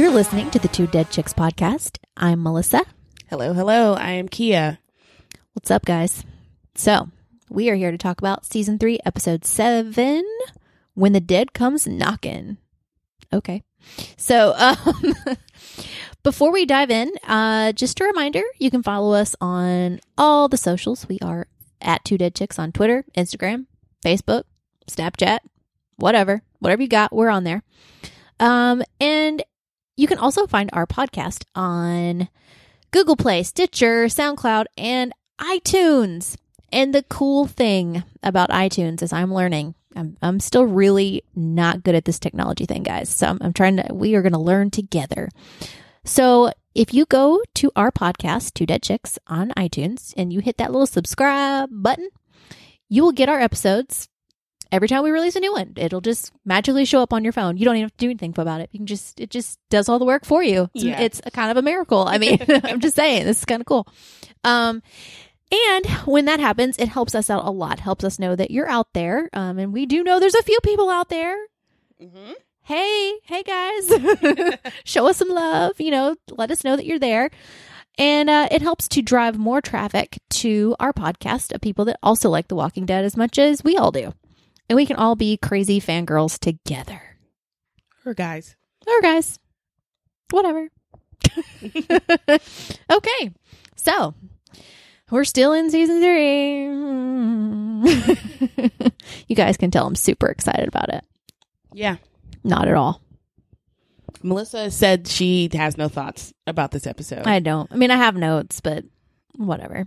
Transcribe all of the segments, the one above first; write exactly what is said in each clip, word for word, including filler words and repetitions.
You're listening to the Two Dead Chicks podcast. I'm Melissa. Hello, hello. I am Kia. What's up, guys? So, we are here to talk about season three, episode seven, When the Dead Comes Knockin'. Okay. So, um, before we dive in, uh, just a reminder, you can follow us on all the socials. We are at Two Dead Chicks on Twitter, Instagram, Facebook, Snapchat, whatever. Whatever you got, we're on there. Um, and you can also find our podcast on Google Play, Stitcher, SoundCloud, and iTunes. And the cool thing about iTunes is I'm learning. I'm I'm still really not good at this technology thing, guys. So I'm, I'm trying to, we are going to learn together. So if you go to our podcast, Two Dead Chicks, on iTunes, and you hit that little subscribe button, you will get our episodes every time we release a new one. It'll just magically show up on your phone. You don't even have to do anything about it. You can just, it just does all the work for you. It's, yeah. it's a kind of a miracle. I mean, I'm just saying, this is kind of cool. Um, and when that happens, it helps us out a lot. Helps us know that you're out there. Um, and we do know there's a few people out there. Mm-hmm. Hey, hey guys, show us some love. You know, let us know that you're there. And uh, it helps to drive more traffic to our podcast of people that also like The Walking Dead as much as we all do. And we can all be crazy fangirls together. Or guys. Or guys. Whatever. Okay. So, we're still in season three. You guys can tell I'm super excited about it. Yeah. Not at all. Melissa said she has no thoughts about this episode. I don't. I mean, I have notes, but whatever.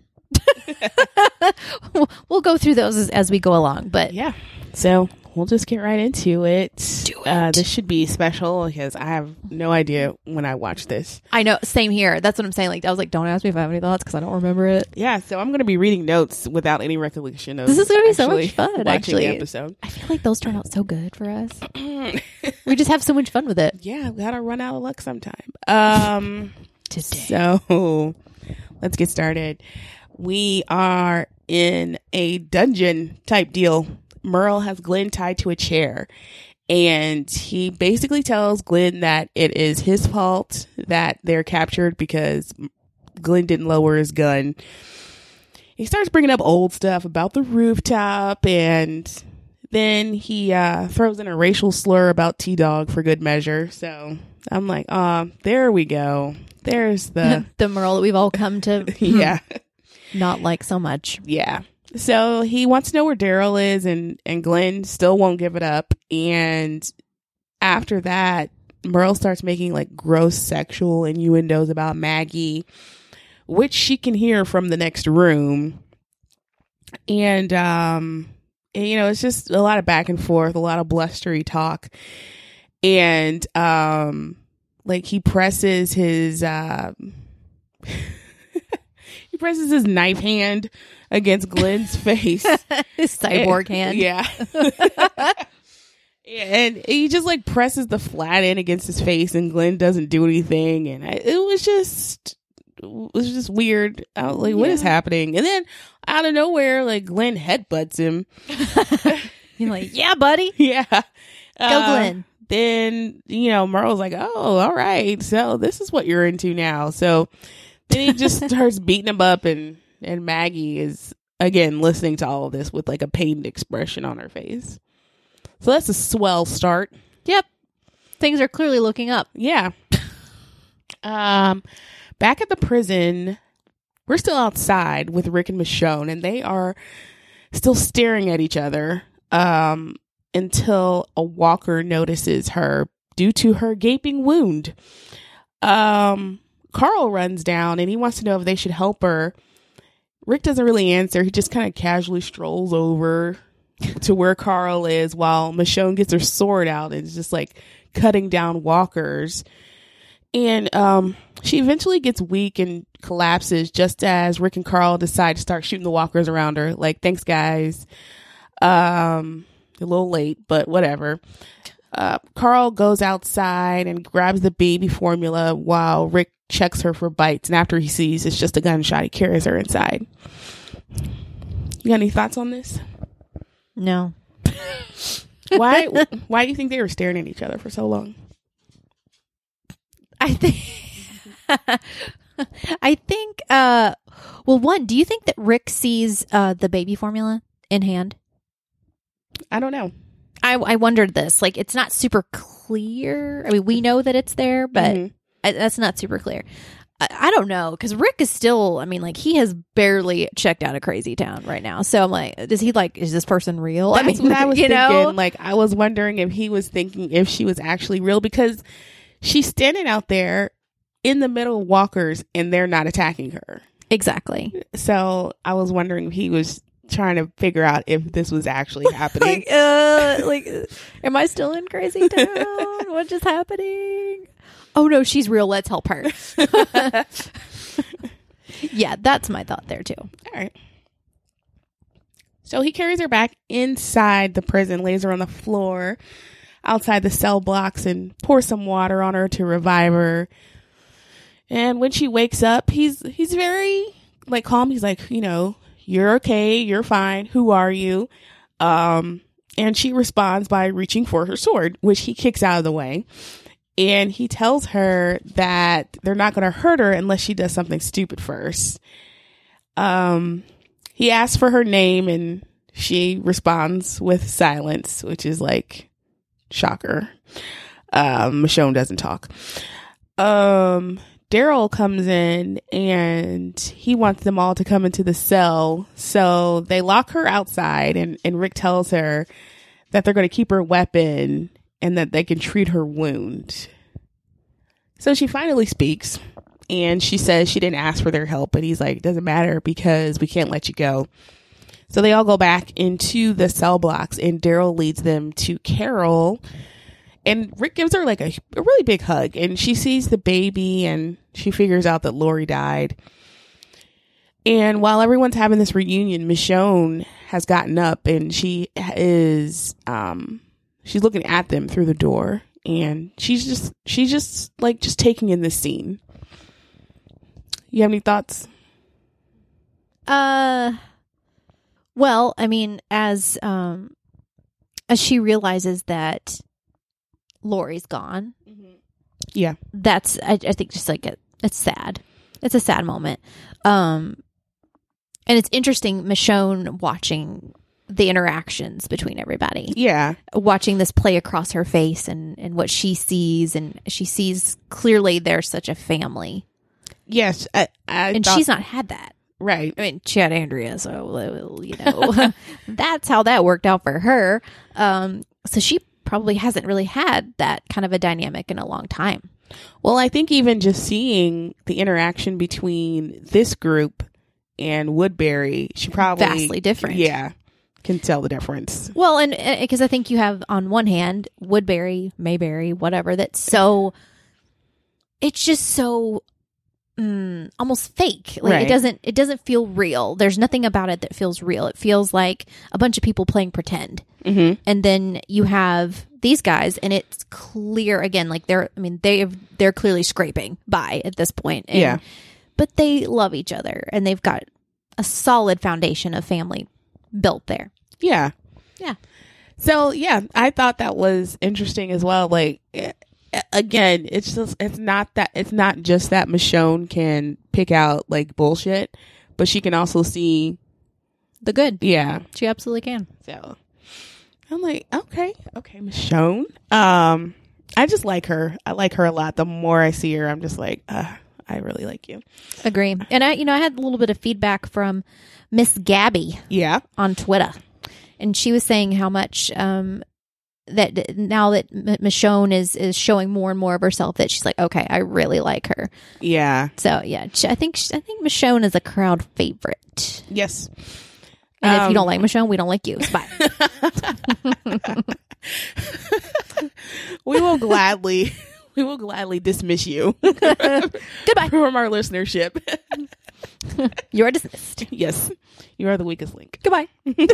We'll go through those as, as we go along, but yeah. So we'll just get right into it. Do it. Uh, this should be special because I have no idea when I watched this. I know. Same here. That's what I'm saying. Like, I was like, don't ask me if I have any thoughts because I don't remember it. Yeah. So I'm going to be reading notes without any recollection of this is going to be so actually much fun. watching Actually, the episode. I feel like those turn out so good for us. We just have so much fun with it. Yeah, we gotta run out of luck sometime. Um, Today. So let's get started. We are in a dungeon type deal. Merle has Glenn tied to a chair, and he basically tells Glenn that it is his fault that they're captured because Glenn didn't lower his gun. He starts bringing up old stuff about the rooftop, and then he uh, throws in a racial slur about T-Dog for good measure. So I'm like, oh, there we go. There's the... the Merle that we've all come to yeah. not like so much. Yeah. So he wants to know where Daryl is, and, and Glenn still won't give it up. And after that, Merle starts making like gross sexual innuendos about Maggie, which she can hear from the next room. And, um, and, you know, it's just a lot of back and forth, a lot of blustery talk. And, um, like he presses his, uh, he presses his knife hand against Glenn's face. His cyborg and, hand. Yeah. And he just like presses the flat end against his face, and Glenn doesn't do anything. And I, it was just, it was just weird. I was like, what yeah. is happening? And then out of nowhere, like Glenn headbutts him. You're like, yeah, buddy. Yeah. Go uh, Glenn. Then, you know, Merle's like, oh, all right. So this is what you're into now. So then he just starts beating him up, and, and Maggie is, again, listening to all of this with like a pained expression on her face. So that's a swell start. Yep. Things are clearly looking up. Yeah. Um, back at the prison, we're still outside with Rick and Michonne, and they are still staring at each other um, until a walker notices her due to her gaping wound. Um, Carl runs down, and he wants to know if they should help her. Rick doesn't really answer. He just kind of casually strolls over to where Carl is while Michonne gets her sword out and is just like cutting down walkers. And um, she eventually gets weak and collapses just as Rick and Carl decide to start shooting the walkers around her. Like, thanks, guys. Um, a little late, but whatever. Uh, Carl goes outside and grabs the baby formula while Rick checks her for bites. And after he sees it's just a gunshot, he carries her inside. You got any thoughts on this? No. Why? Why do you think they were staring at each other for so long? I think. I think. Uh, well, one. Do you think that Rick sees uh, the baby formula in hand? I don't know. I I wondered this. Like, it's not super clear. I mean, we know that it's there, but Mm-hmm. I, that's not super clear. I, I don't know, because Rick is still. I mean, like, he has barely checked out of Crazy Town right now. So I'm like, does he like? Is this person real? That's I mean, what I was you thinking. know? Like, I was wondering if he was thinking if she was actually real, because she's standing out there in the middle of walkers and they're not attacking her. Exactly. So I was wondering if he was trying to figure out if this was actually happening. like, uh, like, uh, am I still in Crazy Town? What is happening? Oh no, she's real. Let's help her. Yeah, that's my thought there too. All right. So he carries her back inside the prison, lays her on the floor outside the cell blocks, and pours some water on her to revive her. And when she wakes up, he's he's very like calm. He's like, you know, you're okay, you're fine. Who are you? Um, and she responds by reaching for her sword, which he kicks out of the way. And he tells her that they're not going to hurt her unless she does something stupid first. Um, he asks for her name and she responds with silence, which is like, shocker. Um, Michonne doesn't talk. Um, Daryl comes in and he wants them all to come into the cell. So they lock her outside, and, and Rick tells her that they're going to keep her weapon and that they can treat her wound. So she finally speaks, and she says she didn't ask for their help, but he's like, doesn't matter because we can't let you go. So they all go back into the cell blocks, and Daryl leads them to Carol, and Rick gives her like a, a really big hug, and she sees the baby and she figures out that Lori died. And while everyone's having this reunion, Michonne has gotten up and she is, um, she's looking at them through the door, and she's just, she's just like, just taking in this scene. You have any thoughts? Uh, well, I mean, as, um, as she realizes that Lori's gone, Yeah. that's, I, I think just like, it, it's sad. It's a sad moment. Um, and it's interesting, Michonne watching the interactions between everybody, Yeah. watching this play across her face and, and what she sees. And she sees clearly they're such a family. Yes. I, I And thought- she's not had that. right. I mean, she had Andrea, so, you know, that's how that worked out for her. Um, so she probably hasn't really had that kind of a dynamic in a long time. Well, I think even just seeing the interaction between this group and Woodbury, she probably Vastly different. Yeah, can tell the difference. Well, and because I think you have on one hand Woodbury, Mayberry, whatever, that's so, it's just so mm, almost fake. Like Right. it doesn't, it doesn't feel real. There's nothing about it that feels real. It feels like a bunch of people playing pretend. Mm-hmm. And then you have these guys, and it's clear again, like they're, I mean, they have, they're clearly scraping by at this point. And, Yeah. but they love each other, and they've got a solid foundation of family built there. Yeah. Yeah. So yeah, I thought that was interesting as well. Like eh, again, it's just it's not that it's not just that Michonne can pick out like bullshit, but she can also see The good. yeah. She absolutely can. So I'm like, okay, okay, Michonne. Um, I just like her. I like her a lot. The more I see her, I'm just like, uh, I really like you. Agree. And I, you know, I had a little bit of feedback from Miss Gabby Yeah. on Twitter, and she was saying how much um, that now that M- Michonne is is showing more and more of herself, that she's like, okay, I really like her. Yeah. So yeah, she, I think she, I think Michonne is a crowd favorite. Yes. And if Um, you don't like Michonne, we don't like you. Bye. We will gladly, we will gladly dismiss you Goodbye. from our listenership. You are dismissed. Yes, you are the weakest link. Goodbye.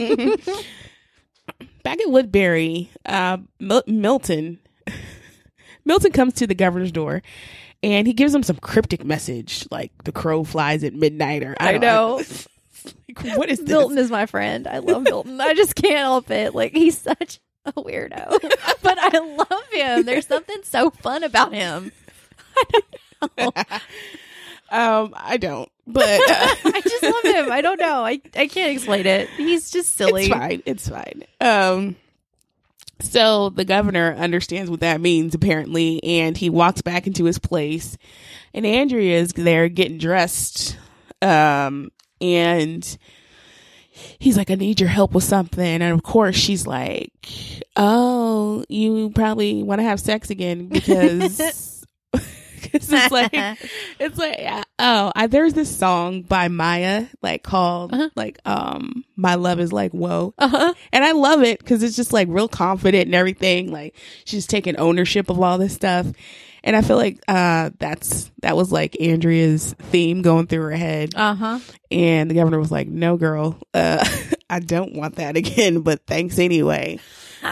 Back at Woodbury, uh, Mil- Milton, Milton comes to the governor's door, and he gives him some cryptic message, like the crow flies at midnight, or I, I don't know. Like, what is this? Milton is my friend. I love Milton. I just can't help it. Like, he's such a weirdo, but I love him. There's something so fun about him. um, I don't, but uh, I just love him. I don't know. I, I can't explain it. He's just silly. It's fine. It's fine. Um, so the governor understands what that means, apparently, and he walks back into his place, and Andrea is there getting dressed. Um, and he's like, I need your help with something. And of course, she's like, oh, you probably want to have sex again because. Cause it's like, it's like, oh, I, there's this song by Maya, like called, uh-huh. like, um, My Love Is Like, Whoa. Uh-huh. And I love it because it's just like real confident and everything. Like she's taking ownership of all this stuff. And I feel like, uh, that's, that was like Andrea's theme going through her head. Uh-huh. And the governor was like, no, girl, uh, I don't want that again, but thanks anyway.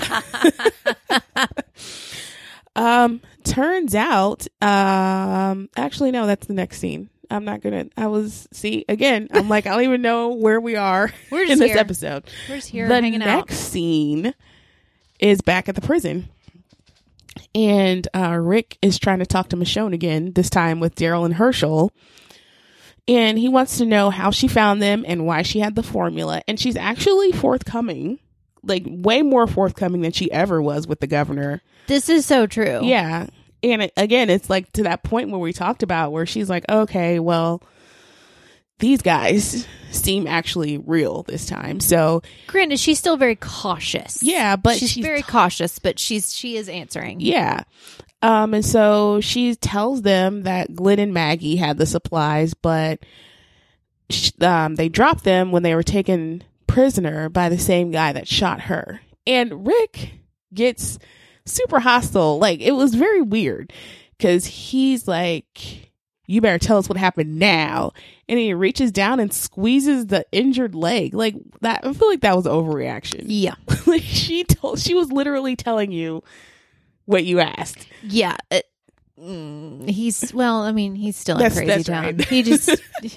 Um, turns out, um, actually, no, that's the next scene. I'm not gonna, I was, see, again, I'm like, I don't even know where we are We're just in this here. episode. We're just here the hanging next out. scene is back at the prison. And, uh, Rick is trying to talk to Michonne again, this time with Daryl and Herschel. And he wants to know how she found them and why she had the formula. And she's actually forthcoming, like way more forthcoming than she ever was with the governor. This is so true. Yeah. And it, again, it's like to that point where we talked about where she's like, okay, well, these guys seem actually real this time. So granted, she's still very cautious. yeah, but she's, she's very cautious, but she's, she is answering. Yeah. Um, and so she tells them that Glenn and Maggie had the supplies, but sh- um, they dropped them when they were taken prisoner by the same guy that shot her. And Rick gets super hostile. Like, it was very weird because he's like, you better tell us what happened now. And he reaches down and squeezes the injured leg. Like that, I feel like that was an overreaction. Yeah. Like she told, she was literally telling you what you asked. Yeah. It, mm, he's, well, I mean, he's still in That's- crazy that's town. right. He just,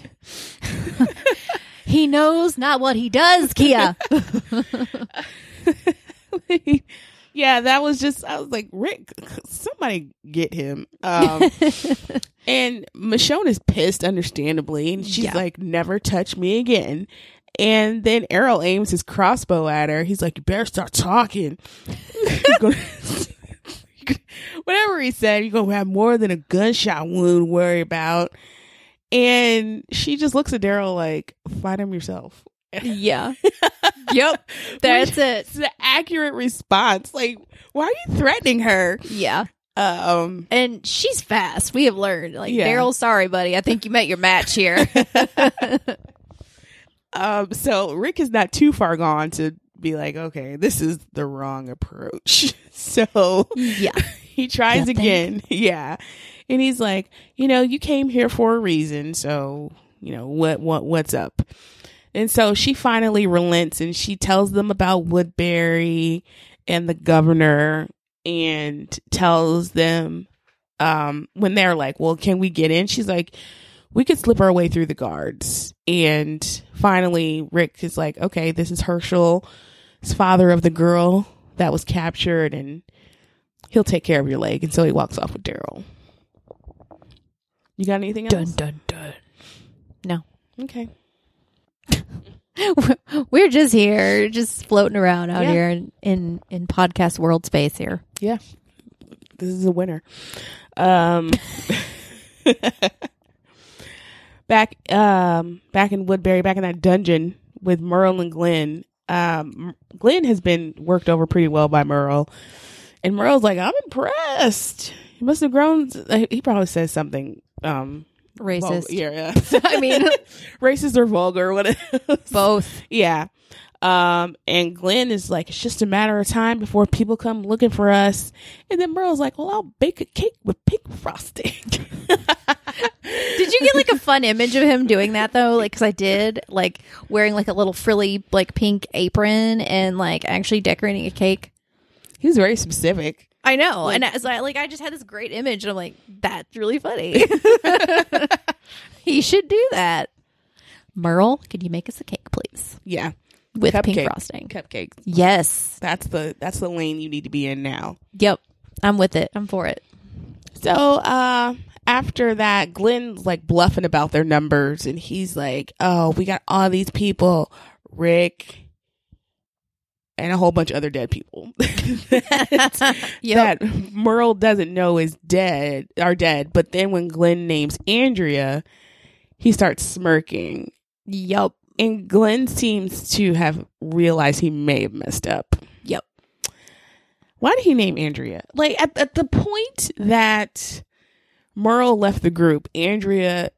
he knows not what he does, Kia. Yeah, that was just, I was like, Rick, somebody get him. Um, and Michonne is pissed, understandably. And she's Yeah. like, never touch me again. And then Errol aims his crossbow at her. He's like, you better start talking. Whatever he said, you're going to have more than a gunshot wound to worry about. And she just looks at Daryl like, find him yourself. Yeah. Yep. That's it. It's the accurate response. Like, why are you threatening her? Yeah. Um, And she's fast. We have learned. Like, Yeah. Daryl, sorry, buddy. I think you met your match here. um, so Rick is not too far gone to be like, okay, this is the wrong approach. So Yeah. he tries You think? again. Yeah. And he's like, you know, you came here for a reason. So, you know, what, what, what's up? And so she finally relents and she tells them about Woodbury and the governor and tells them, um, when they're like, well, can we get in? She's like, we could slip our way through the guards. And finally, Rick is like, okay, this is Herschel, his father of the girl that was captured, and he'll take care of your leg. And so he walks off with Daryl. You got anything else? Dun, dun, dun. No. Okay. We're just here, just floating around out Yeah. here in, in, in podcast world space here. Yeah. This is a winner. Um, back, um, back in Woodbury, back in that dungeon with Merle and Glenn. Um, Glenn has been worked over pretty well by Merle, and Merle's like, I'm impressed. He must have grown. He probably says something, um, Racist. Vul- yeah, yeah. I mean, racist or vulgar, whatever. both. Yeah. Um, and Glenn is like, it's just a matter of time before people come looking for us. And then Merle's like, well, I'll bake a cake with pink frosting. Did you get like a fun image of him doing that though? Like, cause I did, like wearing like a little frilly, like pink apron and like actually decorating a cake. He was very specific. I know. Like- and as I like, I just had this great image and I'm like, that's really funny. He should do that. Merle, could you make us a cake, please? Yeah. With Cupcake. pink frosting. Cupcakes. Yes. That's the, that's the lane you need to be in now. Yep. I'm with it. I'm for it. So uh, after that, Glenn's like bluffing about their numbers, and he's like, "Oh, we got all these people, Rick, and a whole bunch of other dead people that, Yep. that Merle doesn't know is dead, are dead." But then when Glenn names Andrea, he starts smirking. Yep. And Glenn seems to have realized he may have messed up. Yep. Why did he name Andrea? Like, at, at the point that Merle left the group, Andrea,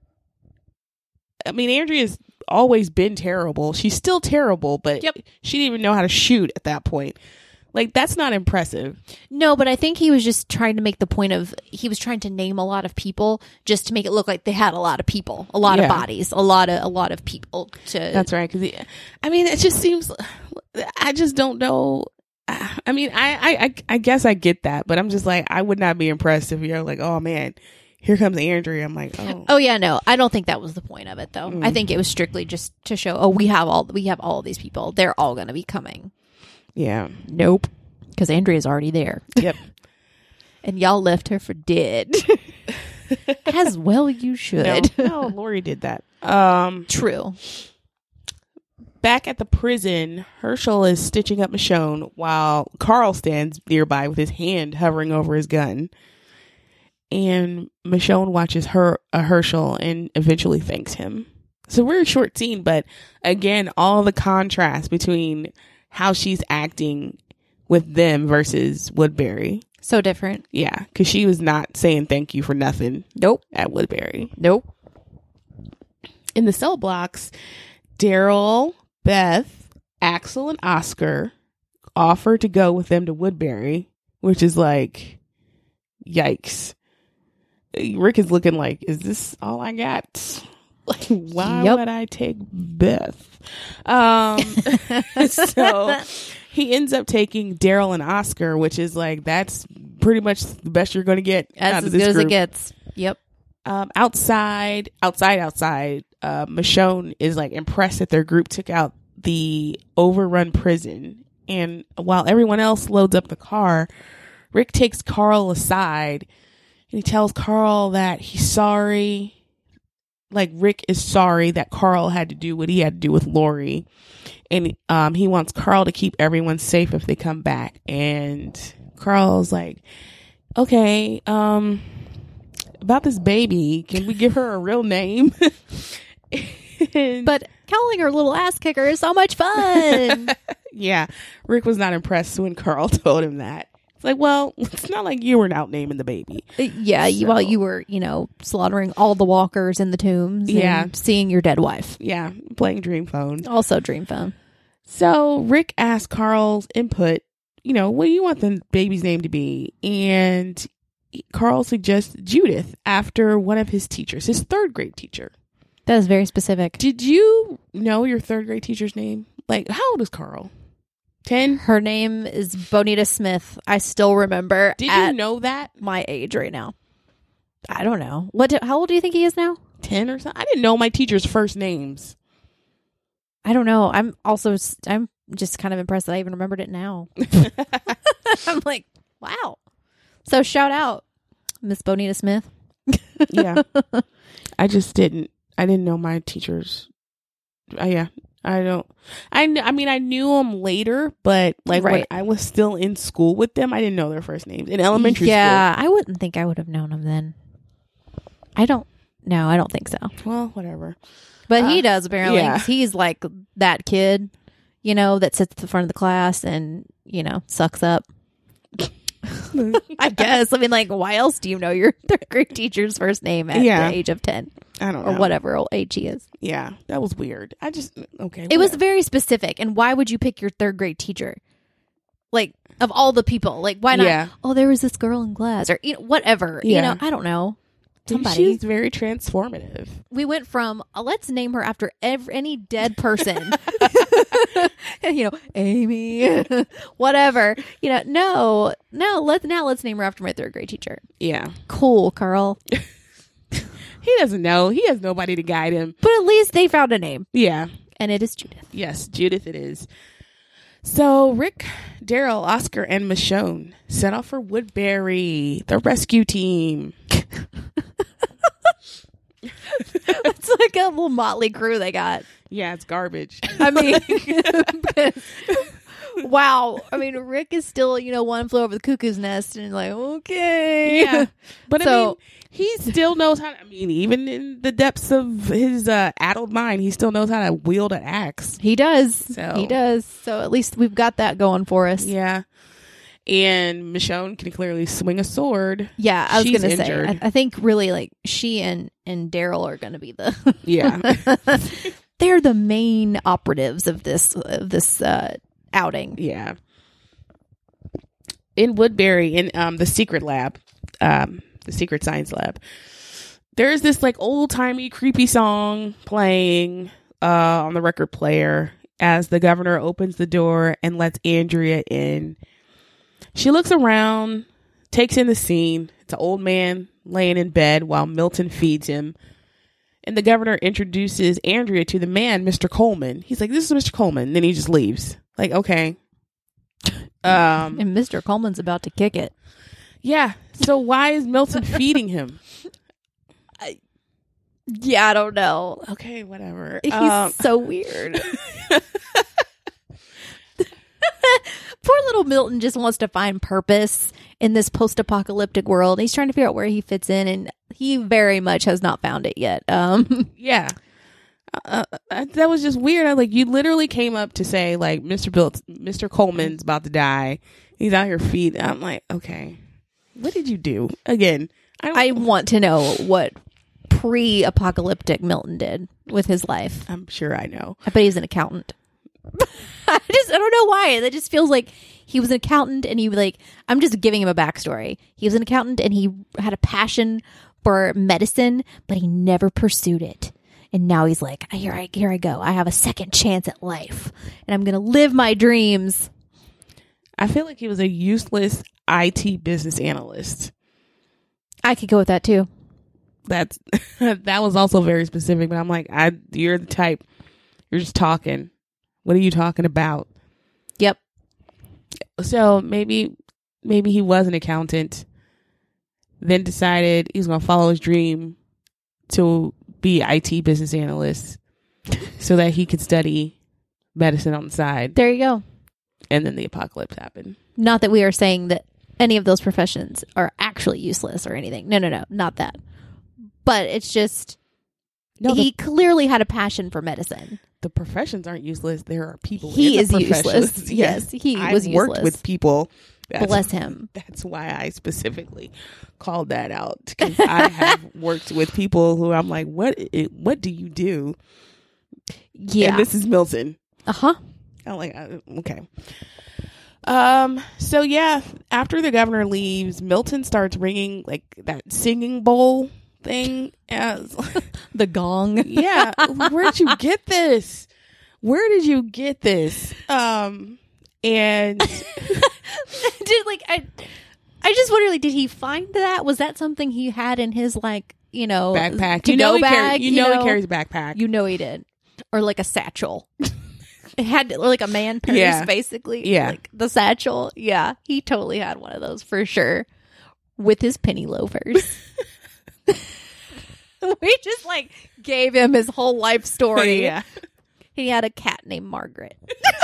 I mean, Andrea's always been terrible. She's still terrible, but Yep. she didn't even know how to shoot at that point. Like, that's not impressive. No, but I think he was just trying to make the point of, he was trying to name a lot of people just to make it look like they had a lot of people, a lot Yeah. of bodies, a lot of, a lot of people to. That's right. Cause he, I mean, it just seems, I just don't know. I mean, I, I, I, I guess I get that, but I'm just like, I would not be impressed if you're like, oh man, here comes Andrea. I'm like, oh. Oh yeah, no, I don't think that was the point of it though. Mm. I think it was strictly just to show, oh, we have all, we have all of these people. They're all going to be coming. Yeah. Nope. Because Andrea's already there. Yep. And y'all left her for dead. As well you should. No, no, Lori did that. Um, True. Back at the prison, Herschel is stitching up Michonne while Carl stands nearby with his hand hovering over his gun. And Michonne watches her uh, Herschel and eventually thanks him. It's a very short scene, but again, all the contrast between how she's acting with them versus Woodbury. So different. Yeah, because she was not saying thank you for nothing. Nope. At Woodbury. Nope. In the cell blocks, Daryl, Beth, Axel, and Oscar offer to go with them to Woodbury, which is like, yikes. Rick is looking like, is this all I got? Like, why Yep. would I take Beth? Um, so he ends up taking Daryl and Oscar, which is like, that's pretty much the best you're going to get That's out as of this good as group. it gets. Yep. Um, outside, outside, outside, uh, Michonne is like impressed that their group took out the overrun prison. And while everyone else loads up the car, Rick takes Carl aside and he tells Carl that he's sorry. Like, Rick is sorry that Carl had to do what he had to do with Lori. And um, he wants Carl to keep everyone safe if they come back. And Carl's like, okay, um, about this baby, can we give her a real name? And, But calling her little ass kicker is so much fun. yeah, Rick was not impressed when Carl told him that. It's like, well, it's not like you were out naming the baby. Yeah, you, while you were, you know, slaughtering all the walkers in the tombs. And Yeah. seeing your dead wife. Yeah, playing Dream Phone. Also Dream Phone. So Rick asked Carl's input, you know, what do you want the baby's name to be? And Carl suggests Judith after one of his teachers, his third grade teacher. That is very specific. Did you know your third grade teacher's name? Like, how old is Carl? ten? Her name is Bonita Smith. I still remember. Did at you know that? my age right now? I don't know. What? Do, how old do you think he is now? ten or something? I didn't know my teacher's first names. I don't know. I'm also. I'm just kind of impressed that I even remembered it now. I'm like, wow. So shout out, Miss Bonita Smith. Yeah. I just didn't. I didn't know my teachers. Uh, yeah. I don't. I, kn- I mean, I knew them later, but like when Right. I was still in school with them, I didn't know their first names in elementary Yeah, I wouldn't think I would have known him then. I don't. No, I don't think so. school. Well, whatever. But Uh, he does apparently. yeah. 'Cause he's like that kid, you know, that sits at the front of the class and you know sucks up. I guess. I mean, like, why else do you know your third grade teacher's first name at Yeah. the age of ten I don't or know. whatever old age he is? Yeah, that was weird. I just okay. It was whatever. very specific. And why would you pick your third grade teacher? Like, of all the people, like, why not? Yeah. Oh, there was this girl in class, or you know, whatever. You Yeah. know, I don't know. Somebody. She's very transformative. We went from uh, let's name her after every, any dead person, you know, Amy, whatever. You know, no, no. Let's now let's name her after my third grade teacher. Yeah, Cool, Carl. he doesn't know. He has nobody to guide him. But at least they found a name, Yeah. and it is Judith. Yes, Judith. It is. So Rick, Daryl, Oscar, and Michonne set off for Woodbury, the rescue team. It's like a little motley crew they got. Yeah, it's garbage. I mean, wow. I mean, Rick is still, you know, one flew over the cuckoo's nest and like, okay. Yeah. But So- I mean, he still knows how to, I mean, even in the depths of his uh, addled mind, he still knows how to wield an axe. He does. So- He does. So at least we've got that going for us. Yeah. And Michonne can clearly swing a sword. Yeah, I was She's gonna injured. say. I, I think really like she and and Daryl are gonna be the Yeah. they're the main operatives of this of this uh, outing. Yeah. In Woodbury, in um, the secret lab, um, the secret science lab, there's this like old timey creepy song playing uh, on the record player as the governor opens the door and lets Andrea in. She looks around, takes in the scene. It's an old man laying in bed while Milton feeds him. And the governor introduces Andrea to the man, Mister Coleman. He's like, this is Mister Coleman. And then he just leaves. Like, okay. Um, And Mister Coleman's about to kick it. yeah. So why is Milton feeding him? Yeah, I don't know. Okay, whatever. He's Um, so weird. Poor little Milton just wants to find purpose in this post-apocalyptic world. He's trying to figure out where he fits in, and he very much has not found it yet. Um, yeah. Uh, uh, that was just weird. I like you literally came up to say like Mister Bill, Mister Coleman's about to die. He's out here feeding. I'm like, okay, what did you do again? I don't. I want to know what pre-apocalyptic Milton did with his life. I'm sure I know. I bet he's an accountant. I just I don't know why. That just feels like he was an accountant and he like I'm just giving him a backstory. He was an accountant and he had a passion for medicine, but he never pursued it. And now he's like, here I here I go. I have a second chance at life, and I'm gonna live my dreams. I feel like he was a useless I T business analyst. I could go with that too. That's that was also very specific. But I'm like, I you're the type. You're just talking. What are you talking about? Yep. So maybe maybe he was an accountant, then decided he's going to follow his dream to be I T business analyst so that he could study medicine on the side. There you go. And then the apocalypse happened. Not that we are saying that any of those professions are actually useless or anything. No, no, no, not that. But it's just No, he the, clearly had a passion for medicine. the professions aren't useless. There are people. He in the is professions. useless. Yes, he I've was worked useless. with people. That's, Bless him. That's why I specifically called that out, because I have worked with people who I'm like, what? What do you do? Yeah. And this is Milton. Uh huh. I'm like, uh, okay. Um. So yeah, after the governor leaves, Milton starts ringing like that singing bowl thing. As The gong. yeah, where'd you get this? Where did you get this? Um. And Did like I, I just wonder, like, did he find that? Was that something he had in his like, you know, backpack. to You know go he bag? carries. You, know, he carries a backpack. You know he did, or like a satchel. It had like a man purse, Yeah. basically. Yeah. like the satchel. Yeah, he totally had one of those for sure, with his penny loafers. We just like gave him his whole life story. yeah. He had a cat named Margaret.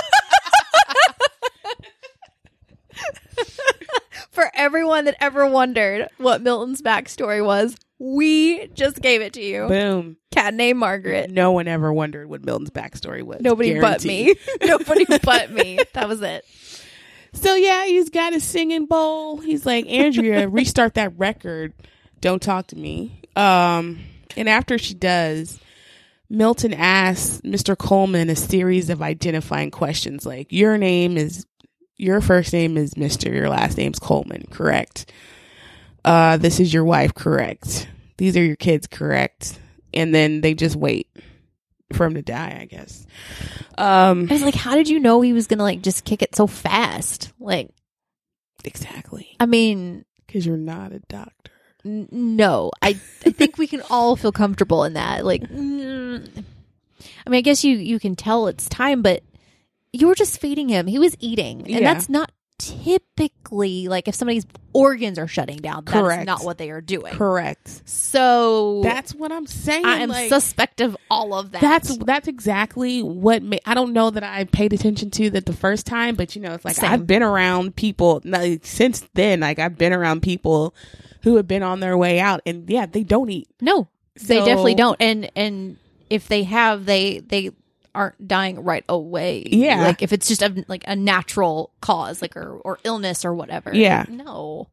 For everyone that ever wondered what Milton's backstory was, we just gave it to you. Boom. Cat named Margaret. No one ever wondered what Milton's backstory was. Nobody but me. Guaranteed. Nobody but me. That was it. So yeah, he's got his singing bowl. He's like, Andrea, restart that record. Don't talk to me. Um, and after she does, Milton asks Mister Coleman a series of identifying questions like, your name is, your first name is Mister, your last name's Coleman, correct? Uh, this is your wife, correct? These are your kids, correct? And then they just wait for him to die, I guess. Um, I was like, how did you know he was going to like just kick it so fast? Like, exactly. I mean, Because you're not a doctor. n- no, I, I think we can all feel comfortable in that. Like, mm, I mean, I guess you, you can tell it's time, but you were just feeding him. He was eating. And Yeah. that's not typically, like, if somebody's organs are shutting down, Correct. that's not what they are doing. Correct. So That's what I'm saying. I am like, suspect of all of that. That's that's exactly what ma- I don't know that I paid attention to that the first time, but you know, it's like Same. I've been around people like, since then. Like I've been around people who have been on their way out, and yeah, they don't eat. No, they So- definitely don't. And and if they have, they they aren't dying right away. Yeah. Like if it's just a, like a natural cause, like or or illness or whatever. Yeah. No.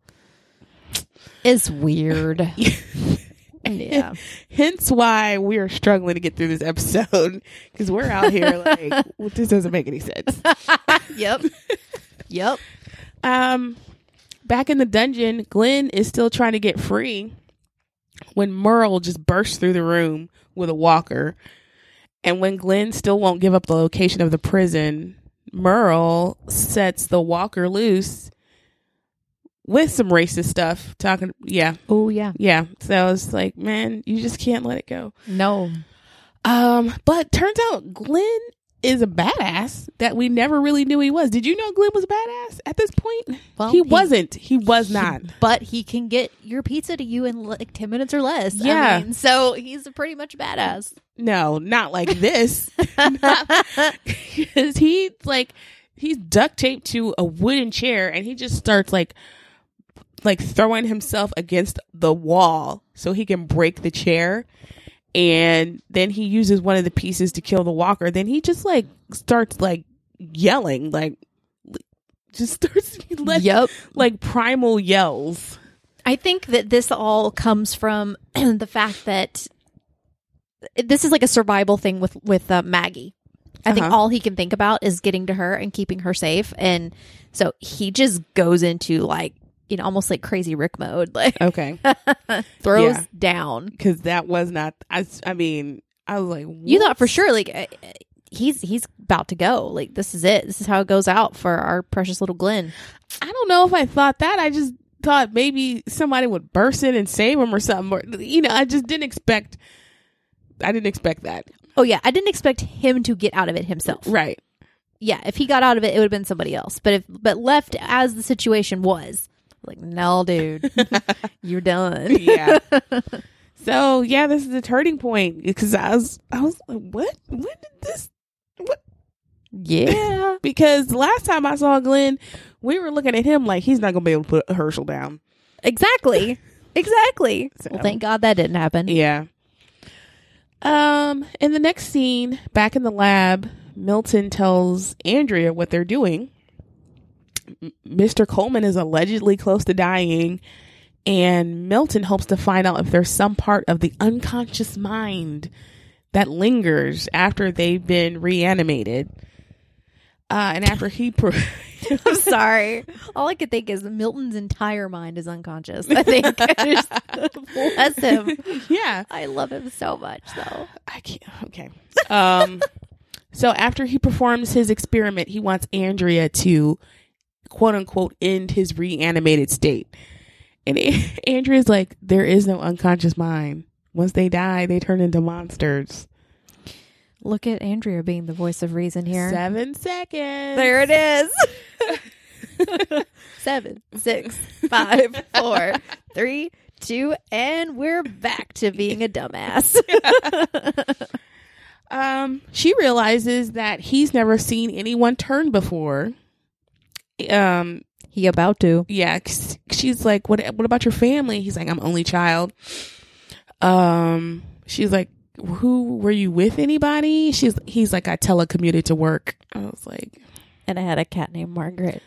It's weird. Yeah. Hence why we are struggling to get through this episode because we're out here like well, this doesn't make any sense. Yep. Yep. Um, back in the dungeon, Glenn is still trying to get free when Merle just bursts through the room with a walker. And when Glenn still won't give up the location of the prison, Merle sets the walker loose with some racist stuff. Talking, yeah, Oh yeah. yeah. So it's like, man, you just can't let it go. No. Um, but turns out Glenn is a badass that we never really knew he was. Did you know Glenn was a badass at this point? Well, he, he- wasn't. He was not. But he can get your pizza to you in like ten minutes or less. Yeah. I mean, so he's a pretty much badass. No, not like this. Because he like he's duct taped to a wooden chair, and he just starts like like throwing himself against the wall so he can break the chair. And then he uses one of the pieces to kill the walker. Then he just like starts like yelling, like just starts like, Yep. like primal yells. I think that this all comes from the fact that this is like a survival thing with with uh, Maggie. I think Uh-huh. all he can think about is getting to her and keeping her safe, and so he just goes into like, you know, almost like crazy Rick mode, like Okay. throws Yeah. down. Because that was not, I, I mean, I was like, You what? thought for sure, like uh, he's he's about to go. Like this is it. This is how it goes out for our precious little Glenn. I don't know if I thought that. I just thought maybe somebody would burst in and save him or something. Or, you know, I just didn't expect, I didn't expect that. Oh yeah, I didn't expect him to get out of it himself. Right. Yeah, if he got out of it, it would have been somebody else. But if but left as the situation was, like, no, dude, you're done. Yeah. So yeah, this is a turning point because I was, I was like, what? When did this? What? Yeah. Because last time I saw Glenn, we were looking at him like he's not gonna be able to put Herschel down. Exactly. Exactly. So- Well, thank God that didn't happen. Yeah. Um, in the next scene, back in the lab, Milton tells Andrea what they're doing. M- Mister Coleman is allegedly close to dying, and Milton hopes to find out if there's some part of the unconscious mind that lingers after they've been reanimated. Uh, and after he... Pro- I'm sorry. All I could think is Milton's entire mind is unconscious. I think. Just bless him. yeah. I love him so much, though. I can't. Okay. Um, so after he performs his experiment, he wants Andrea to, quote unquote, end his reanimated state. And A- Andrea's like, there is no unconscious mind. Once they die, they turn into monsters. Look at Andrea being the voice of reason here. Seven seconds. There it is. Seven, six, five, four, three, two, and we're back to being a dumbass. Um, she realizes that he's never seen anyone turn before. Um, He about to. yeah, 'cause she's like, what, what about your family? He's like, I'm only child. Um, she's like, who were you with? Anybody? She's, he's like, I telecommuted to work. I was like, And I had a cat named Margaret.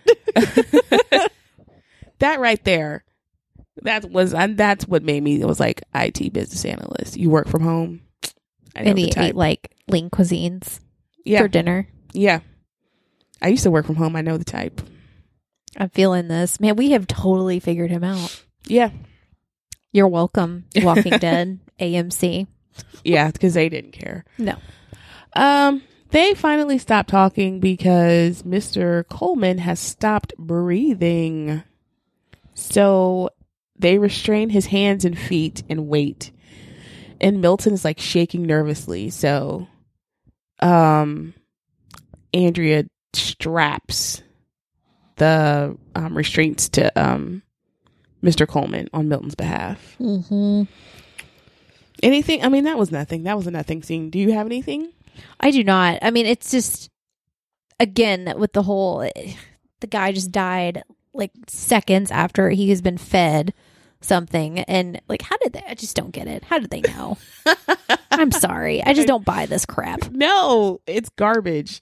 that right there. That was, and that's what made me, it was like I T business analyst. You work from home. I know And the he type. ate like lean cuisines yeah. for dinner. Yeah. I used to work from home. I know the type. I'm feeling this. Man, we have totally figured him out. Yeah. You're welcome, Walking Dead, A M C. Yeah, because they didn't care. No. Um, they finally stopped talking because Mister Coleman has stopped breathing. So they restrain his hands and feet and wait. And Milton is like shaking nervously. So, um, Andrea straps the um, restraints to um, Mister Coleman on Milton's behalf. Mm-hmm. Anything? I mean, that was nothing. That was a nothing scene. Do you have anything? I do not. I mean, it's just, again, with the whole, the guy just died like seconds after he has been fed something. And like, how did they, I just don't get it. How did they know? I'm sorry. I just don't buy this crap. No, it's garbage.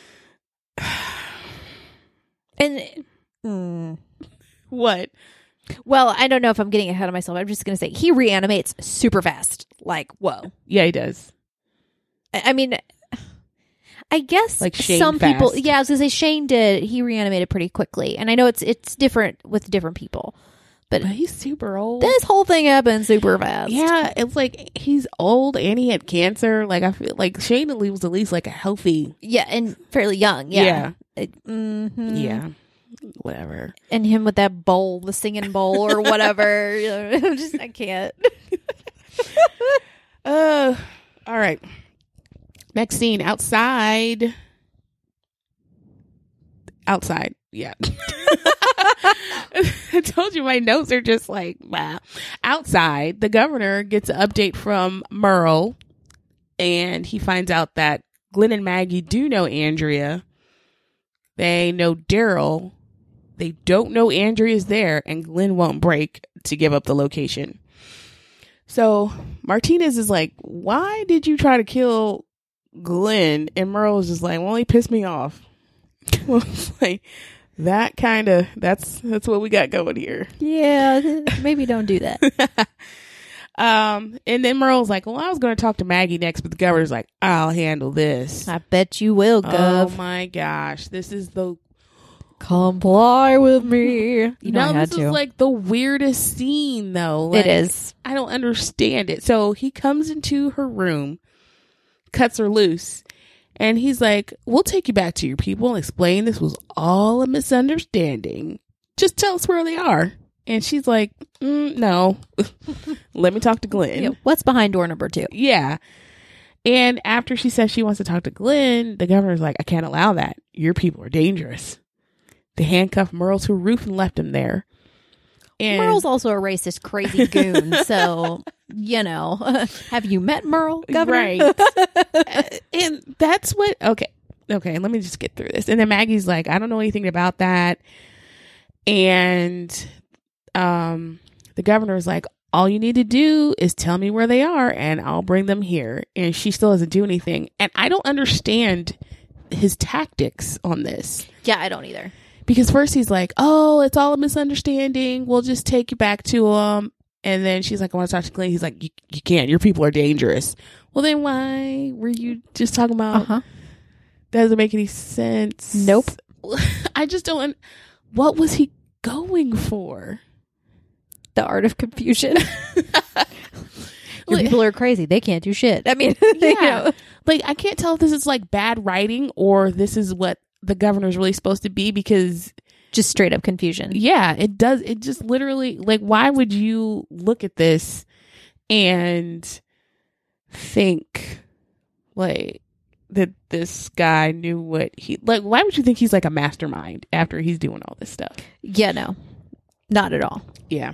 And, mm, what? well, I don't know if I'm getting ahead of myself. I'm just going to say he reanimates super fast. Like, whoa. Yeah, he does. I, I mean, I guess Like Shane some fast. people, yeah, I was going to say Shane did. He reanimated pretty quickly. And I know it's it's different with different people. But But he's super old. this whole thing happened super fast. Yeah, it's like he's old and he had cancer. Like I feel like Shane was at least like a healthy. Yeah, and fairly young. Yeah. Yeah. It- mhm. Yeah. Whatever. And him with that bowl, the singing bowl or whatever. You know, I'm just, I can't. Uh, all right. Next scene, outside. Outside. Yeah. I told you my notes are just like, wow. Outside, the governor gets an update from Merle, and he finds out that Glenn and Maggie do know Andrea. They know Daryl. They don't know Andrea's there, and Glenn won't break to give up the location. So Martinez is like, why did you try to kill Glenn? And Merle is just like, well, he pissed me off. Well, it's like, that kind of, that's, that's what we got going here. Yeah, maybe don't do that. um, and then Merle's like, well, I was going to talk to Maggie next, but the governor's like, I'll handle this. I bet you will, Oh Gov. my gosh. This is the, Comply with me. You know now I had this to. is like the weirdest scene though. Like, It is. I don't understand it. So he comes into her room, cuts her loose, and he's like, we'll take you back to your people and explain this was all a misunderstanding. Just tell us where they are. And she's like, mm, no, let me talk to Glenn. Yeah, what's behind door number two? Yeah. And after she says she wants to talk to Glenn, the governor's like, I can't allow that. Your people are dangerous. They handcuffed Merle to a roof and left him there. And Merle's also a racist, crazy goon. So, you know, have you met Merle, Governor? Right. Uh, and that's what, okay. Okay, let me just get through this. And then Maggie's like, I don't know anything about that. And um, the governor's like, all you need to do is tell me where they are and I'll bring them here. And she still doesn't do anything. And I don't understand his tactics on this. Yeah, I don't either. Because first he's like, oh, it's all a misunderstanding. We'll just take you back to him. And then she's like, I want to talk to Glenn. He's like, you, you can't. Your people are dangerous. Well, then why were you just talking about? Uh-huh. Doesn't make any sense. Nope. I just don't. What was he going for? The art of confusion. Your Like- people are crazy. They can't do shit. I mean, Yeah. you know. Like, I can't tell if this is like bad writing or this is what the governor's really supposed to be because Just straight up confusion. yeah, it does. It just literally, like, why would you look at this and think, like, that this guy knew what he, like, why would you think he's, like, a mastermind after he's doing all this stuff? Yeah, no. Not at all. Yeah.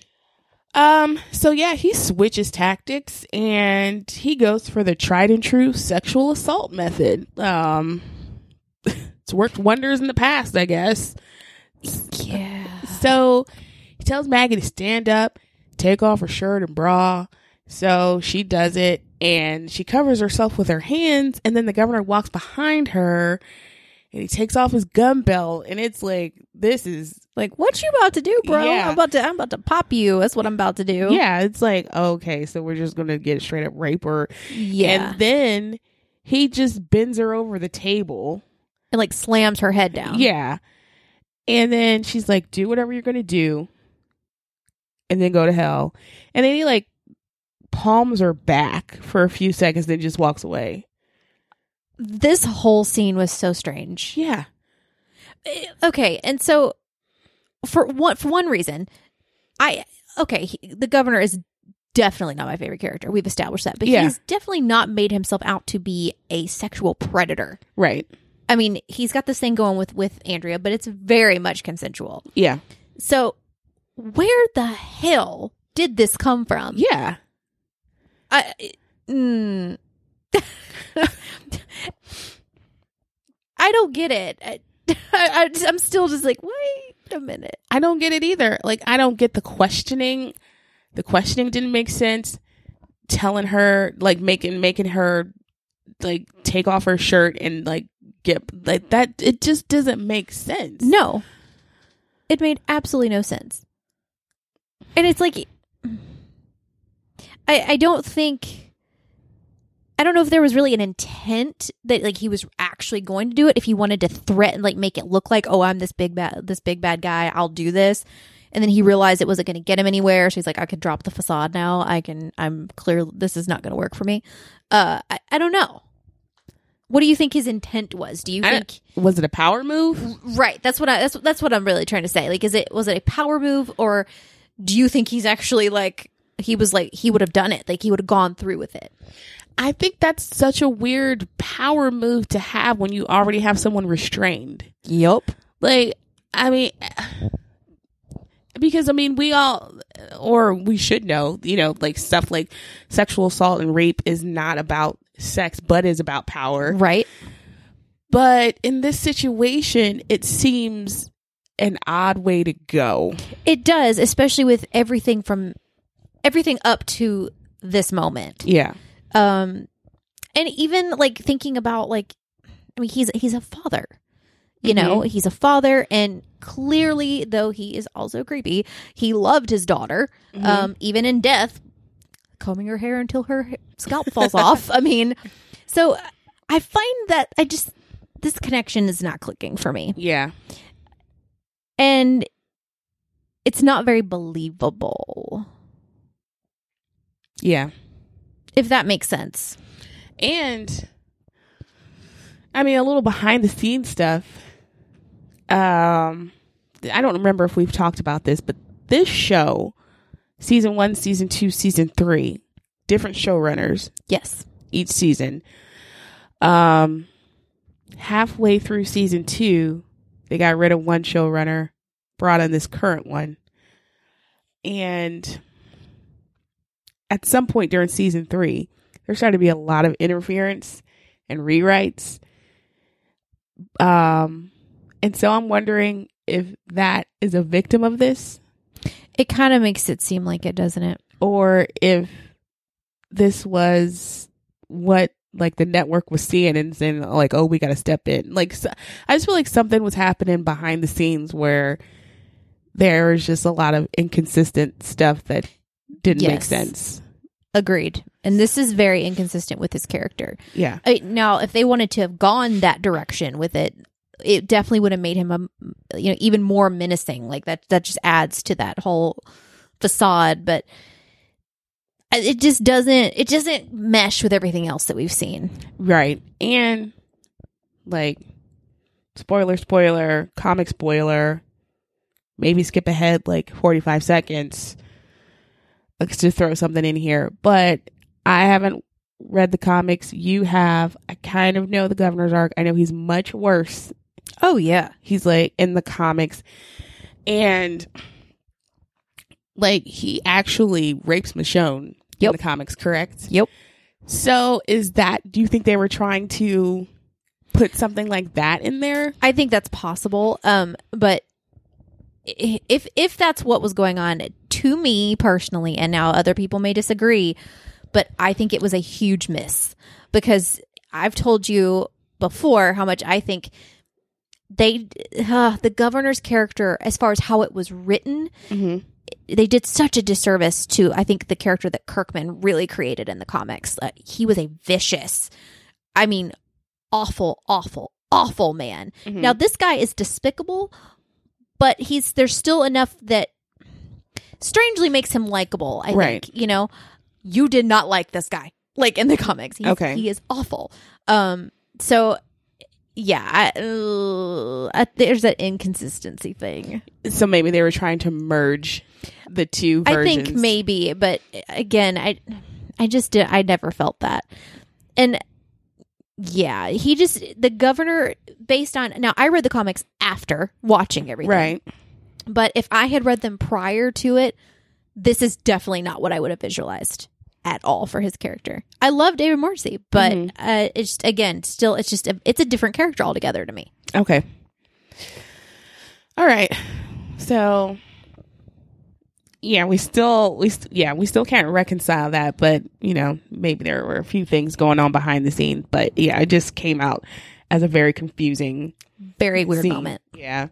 Um, so, yeah, he switches tactics, and he goes for the tried and true sexual assault method. Um, it's worked wonders in the past, I guess. Yeah. So he tells Maggie to stand up, take off her shirt and bra. So she does it and she covers herself with her hands. And then the governor walks behind her and he takes off his gun belt. And it's like, this is Like, what you about to do, bro? Yeah. I'm about to I'm about to pop you. That's what I'm about to do. yeah, it's like, okay, so we're just going to get straight up rape her. Yeah. And then he just bends her over the table. And like slams her head down. Yeah. And then she's like, do whatever you're going to do. And then go to hell. And then he like palms her back for a few seconds, then just walks away. This whole scene was so strange. Yeah. Okay, and so for one for one reason, I okay, he, the governor is definitely not my favorite character. We've established that, but Yeah. he's definitely not made himself out to be a sexual predator. Right. I mean, he's got this thing going with, with Andrea, but it's very much consensual. Yeah. So where the hell did this come from? Yeah. I, mm, I don't get it. I, I, I'm still just like, wait a minute. I don't get it either. Like, I don't get the questioning. The questioning didn't make sense. Telling her, like, making making her, like, take off her shirt and, like, get, like, that, it just doesn't make sense. No. It made absolutely no sense. And it's like, I, I don't think, I don't know if there was really an intent that, like, he was actually going to do it. If he wanted to threaten, like, make it look like, oh, I'm this big bad, this big bad guy, I'll do this. And then he realized it wasn't going to get him anywhere. So he's like, I could drop the facade now. I can, I'm clear. This is not going to work for me. Uh, I, I don't know. What do you think his intent was? Do you I, think, was it a power move? right? That's what I, that's, that's what I'm really trying to say. Like, is it, was it a power move, or do you think he's actually like, he was like, he would have done it. Like, he would have gone through with it. I think that's such a weird power move to have when you already have someone restrained. Yup. Like, I mean, because, I mean, we all, or we should know, you know, like, stuff like sexual assault and rape is not about sex, but is about power. Right. But in this situation, it seems an odd way to go. It does, especially with everything from, everything up to this moment. Yeah. Um, and even, like, thinking about, like, I mean, he's, he's a father. You know, mm-hmm. He's a father, and clearly, though he is also creepy, he loved his daughter, mm-hmm. um, even in death, combing her hair until her scalp falls off. I mean, so I find that I just, this connection is not clicking for me. Yeah. And it's not very believable. Yeah. If that makes sense. And, I mean, a little behind the scenes stuff. Um, I don't remember if we've talked about this, but this show, season one, season two, season three, different showrunners. Yes. Each season. Um, halfway through season two, they got rid of one showrunner, brought in this current one. And at some point during season three, there started to be a lot of interference and rewrites. Um, and so I'm wondering if that is a victim of this. It kind of makes it seem like it, doesn't it? Or if this was what, like, the network was seeing and saying, like, oh, we got to step in. Like, so, I just feel like something was happening behind the scenes where there was just a lot of inconsistent stuff that didn't yes. make sense. Agreed. And this is very inconsistent with his character. Yeah. I, now, if they wanted to have gone that direction with it, it definitely would have made him, a, you know, even more menacing. Like, that, that just adds to that whole facade. But it just doesn't, it doesn't mesh with everything else that we've seen. Right. And, like, spoiler, spoiler, comic spoiler, maybe skip ahead like forty-five seconds to throw something in here. But I haven't read the comics. You have. I kind of know the governor's arc. I know he's much worse. Oh, yeah. He's, like, in the comics. And, like, he actually rapes Michonne yep. in the comics, correct? Yep. So is that, do you think they were trying to put something like that in there? I think that's possible. Um, but if if that's what was going on, to me personally, and now other people may disagree, but I think it was a huge miss, because I've told you before how much I think they uh, the governor's character, as far as how it was written, mm-hmm. they did such a disservice to, I think, the character that Kirkman really created in the comics. Uh, he was a vicious, I mean, awful, awful, awful man. Mm-hmm. Now, this guy is despicable, but he's there's still enough that strangely makes him likable, I right. think. You know, you did not like this guy, like, in the comics. He's, okay. He is awful. Um, so, yeah, I, uh, I, there's that inconsistency thing. So maybe they were trying to merge the two versions. I think maybe, but again, I I just did. I never felt that. And yeah, he just, the governor, based on, now I read the comics after watching everything. Right. But if I had read them prior to it, this is definitely not what I would have visualized at all for his character. I love David Morrissey, but mm-hmm. uh, it's, again, still, it's just, a, it's a different character altogether to me. Okay. All right. So, yeah, we still, we st- yeah, we still can't reconcile that, but, you know, maybe there were a few things going on behind the scenes, but yeah, it just came out as a very confusing, very weird scene. moment. Yeah.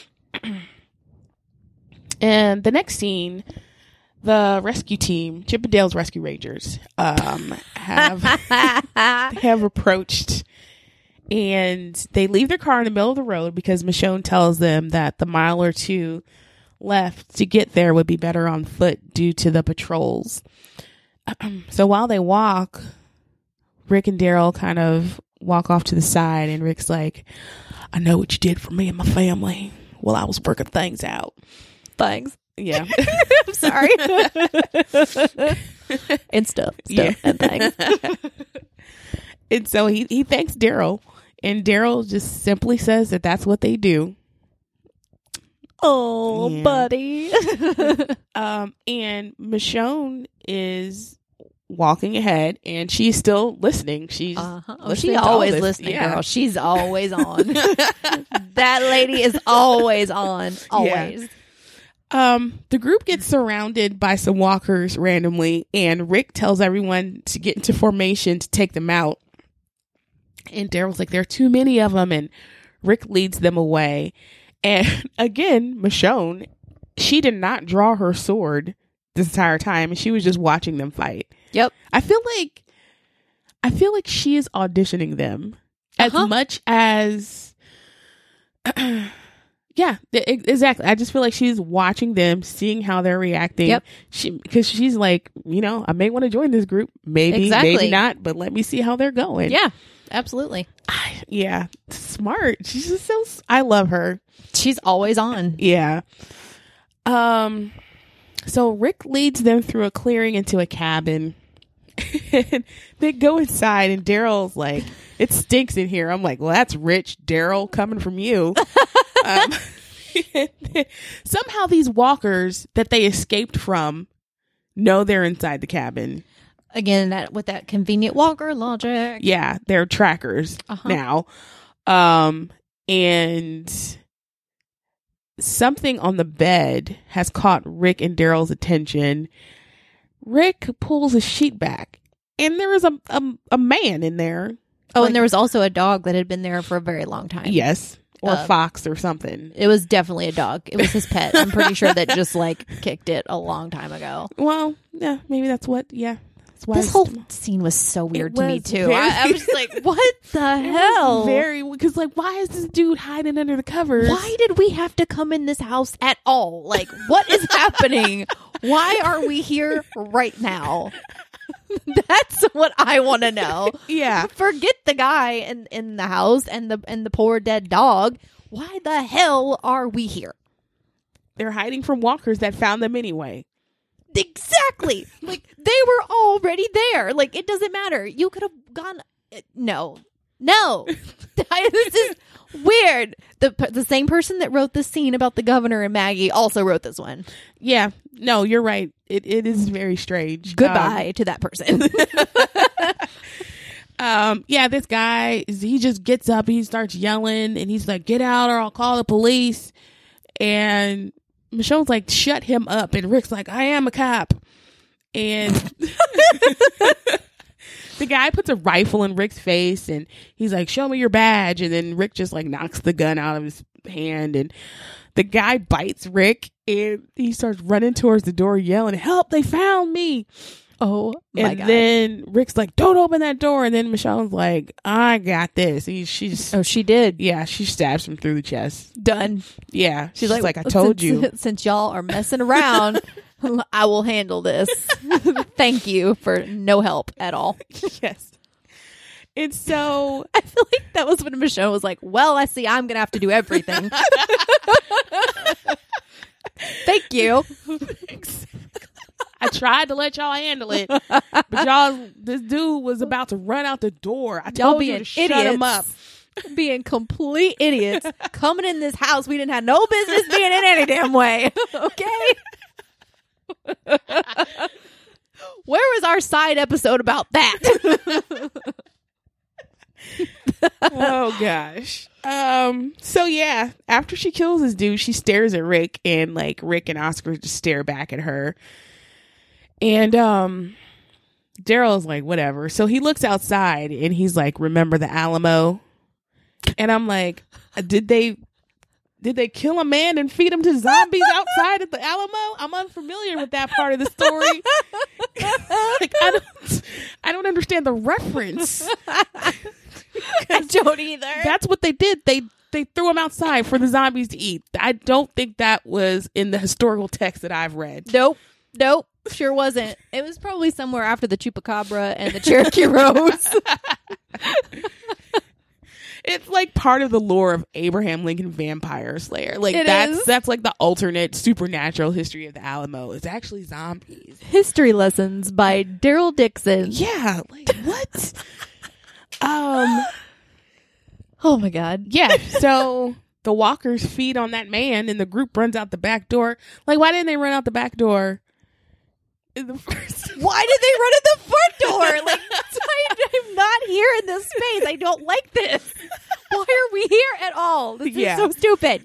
And the next scene, the rescue team, Chip and Dale's Rescue Rangers, um, have, have approached, and they leave their car in the middle of the road because Michonne tells them that the mile or two left to get there would be better on foot due to the patrols. So while they walk, Rick and Daryl kind of walk off to the side, and Rick's like, I know what you did for me and my family while I was working things out. Thanks. Yeah. I'm sorry. and stuff. stuff Yeah. And thanks. And so he, he thanks Daryl, and Daryl just simply says that that's what they do. Oh, yeah. buddy. um, and Michonne is walking ahead, and she's still listening. She's uh-huh. oh, listening she's to all always this. listening, Yeah. girl. She's always on. That lady is always on. Always. Yeah. Um, the group gets surrounded by some walkers randomly, and Rick tells everyone to get into formation to take them out. And Daryl's like, there are too many of them, and Rick leads them away. And again, Michonne, she did not draw her sword this entire time, and she was just watching them fight. Yep. I feel like, I feel like she is auditioning them uh-huh. as much as, yeah, exactly. I just feel like she's watching them, seeing how they're reacting. Yep. She, because she's like, you know, I may want to join this group, maybe, exactly. maybe not, but let me see how they're going. Yeah, absolutely. Yeah, smart. She's just so. I love her. She's always on. Yeah. Um. So Rick leads them through a clearing into a cabin. And they go inside, and Daryl's like, "It stinks in here." I'm like, "Well, that's rich, Daryl, coming from you." um, somehow, these walkers that they escaped from know they're inside the cabin. Again, that with that convenient walker logic. Yeah, they're trackers uh-huh. now. Um, and something on the bed has caught Rick and Daryl's attention. Rick pulls a sheet back, and there is a, a, a man in there. Oh, like, and there was also a dog that had been there for a very long time. Yes. Or uh, a fox or something. It was definitely a dog. It was his pet. I'm pretty sure that just like kicked it a long time ago. Well, yeah, maybe that's what, yeah. That's why this whole scene was so weird to me too. Very, I, I was just like, what the hell? Very, because like, why is this dude hiding under the covers? Why did we have to come in this house at all? Like, what is happening? Why are we here right now? That's what I want to know. Yeah. Forget the guy in, in the house and the and the poor dead dog. Why the hell are we here? They're hiding from walkers that found them anyway. Exactly. Like, they were already there. Like, it doesn't matter. You could have gone. No. No. This is weird. The the same person that wrote the scene about the governor and Maggie also wrote this one. Yeah. No, you're right. It It is very strange. Goodbye um, to that person. um. Yeah, this guy, he just gets up and he starts yelling, and he's like, get out or I'll call the police. And Michonne's like, shut him up. And Rick's like, I am a cop. And the guy puts a rifle in Rick's face, and he's like, show me your badge. And then Rick just like knocks the gun out of his hand, and the guy bites Rick, and he starts running towards the door yelling, help, they found me. Oh my and God. Then Rick's like, don't open that door. And then Michonne's like, I got this. He, she's oh, she did. Yeah, she stabs him through the chest. Done. Yeah. She's, she's like, like, I since, told you. Since y'all are messing around, I will handle this. Thank you for no help at all. Yes. And so I feel like that was when Michonne was like, well, I see I'm going to have to do everything. Thank you. I I tried to let y'all handle it, but y'all, this dude was about to run out the door. I Y'all told you being to shut idiots. him up. Being complete idiots coming in this house we didn't have no business being in any damn way. Okay. Where was our side episode about that? Oh gosh. Um so yeah, after she kills this dude, she stares at Rick, and like Rick and Oscar just stare back at her. And um Daryl's like, whatever. So he looks outside and he's like, remember the Alamo? And I'm like, did they did they kill a man and feed him to zombies outside at the Alamo? I'm unfamiliar with that part of the story. Like, I don't I don't understand the reference. I don't either. That's what they did. They they threw him outside for the zombies to eat. I don't think that was in the historical text that I've read. Nope. Nope. Sure wasn't. It was probably somewhere after the Chupacabra and the Cherokee Rose. It's like part of the lore of Abraham Lincoln Vampire Slayer. Like It that's is. that's like the alternate supernatural history of the Alamo. It's actually zombies. History Lessons by Daryl Dixon. Yeah, like what? um Oh my God. yeah, so the walkers feed on that man and the group runs out the back door. Like, why didn't they run out the back door in the first? Why did they run at the front door? Like, I, I'm not here in this space. I don't like this. Why are we here at all? This Yeah. is so stupid.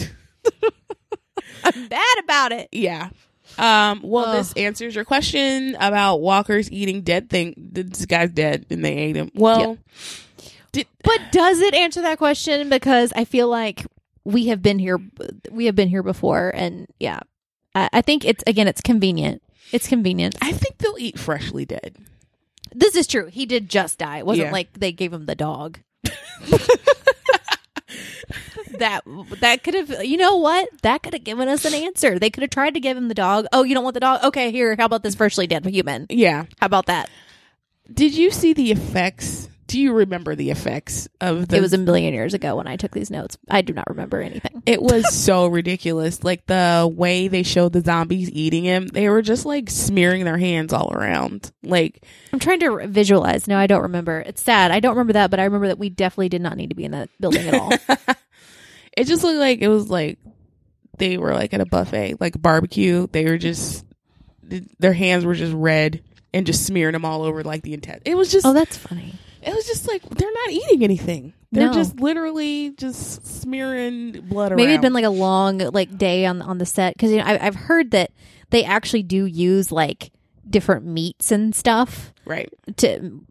I'm bad about it. Yeah. Um, well, Ugh. this answers your question about walkers eating dead thing. This guy's dead and they ate him. Well, did, But does it answer that question? Because I feel like we have been here. We have been here before, and yeah, I, I think it's again. It's convenient. It's convenient. I think they'll eat freshly dead. This is true. He did just die. It wasn't Yeah. like they gave him the dog. that that could have. You know what? That could have given us an answer. They could have tried to give him the dog. Oh, you don't want the dog? Okay, here. How about this freshly dead human? Yeah. How about that? Did you see the effects? Do you remember the effects of the? It was a million years ago when I took these notes. I do not remember anything. It was so ridiculous. Like the way they showed the zombies eating him, they were just like smearing their hands all around. Like, I'm trying to visualize. No, I don't remember. It's sad. I don't remember that, but I remember that we definitely did not need to be in that building at all. it just looked like it was like they were like at a buffet, like barbecue. They were just, their hands were just red and just smearing them all over like the intent. It was just, Oh, that's funny. it was just like, they're not eating anything. They're No. just literally just smearing blood around. Maybe it'd been like a long like day on on the set because you know I, I've heard that they actually do use like different meats and stuff right. to.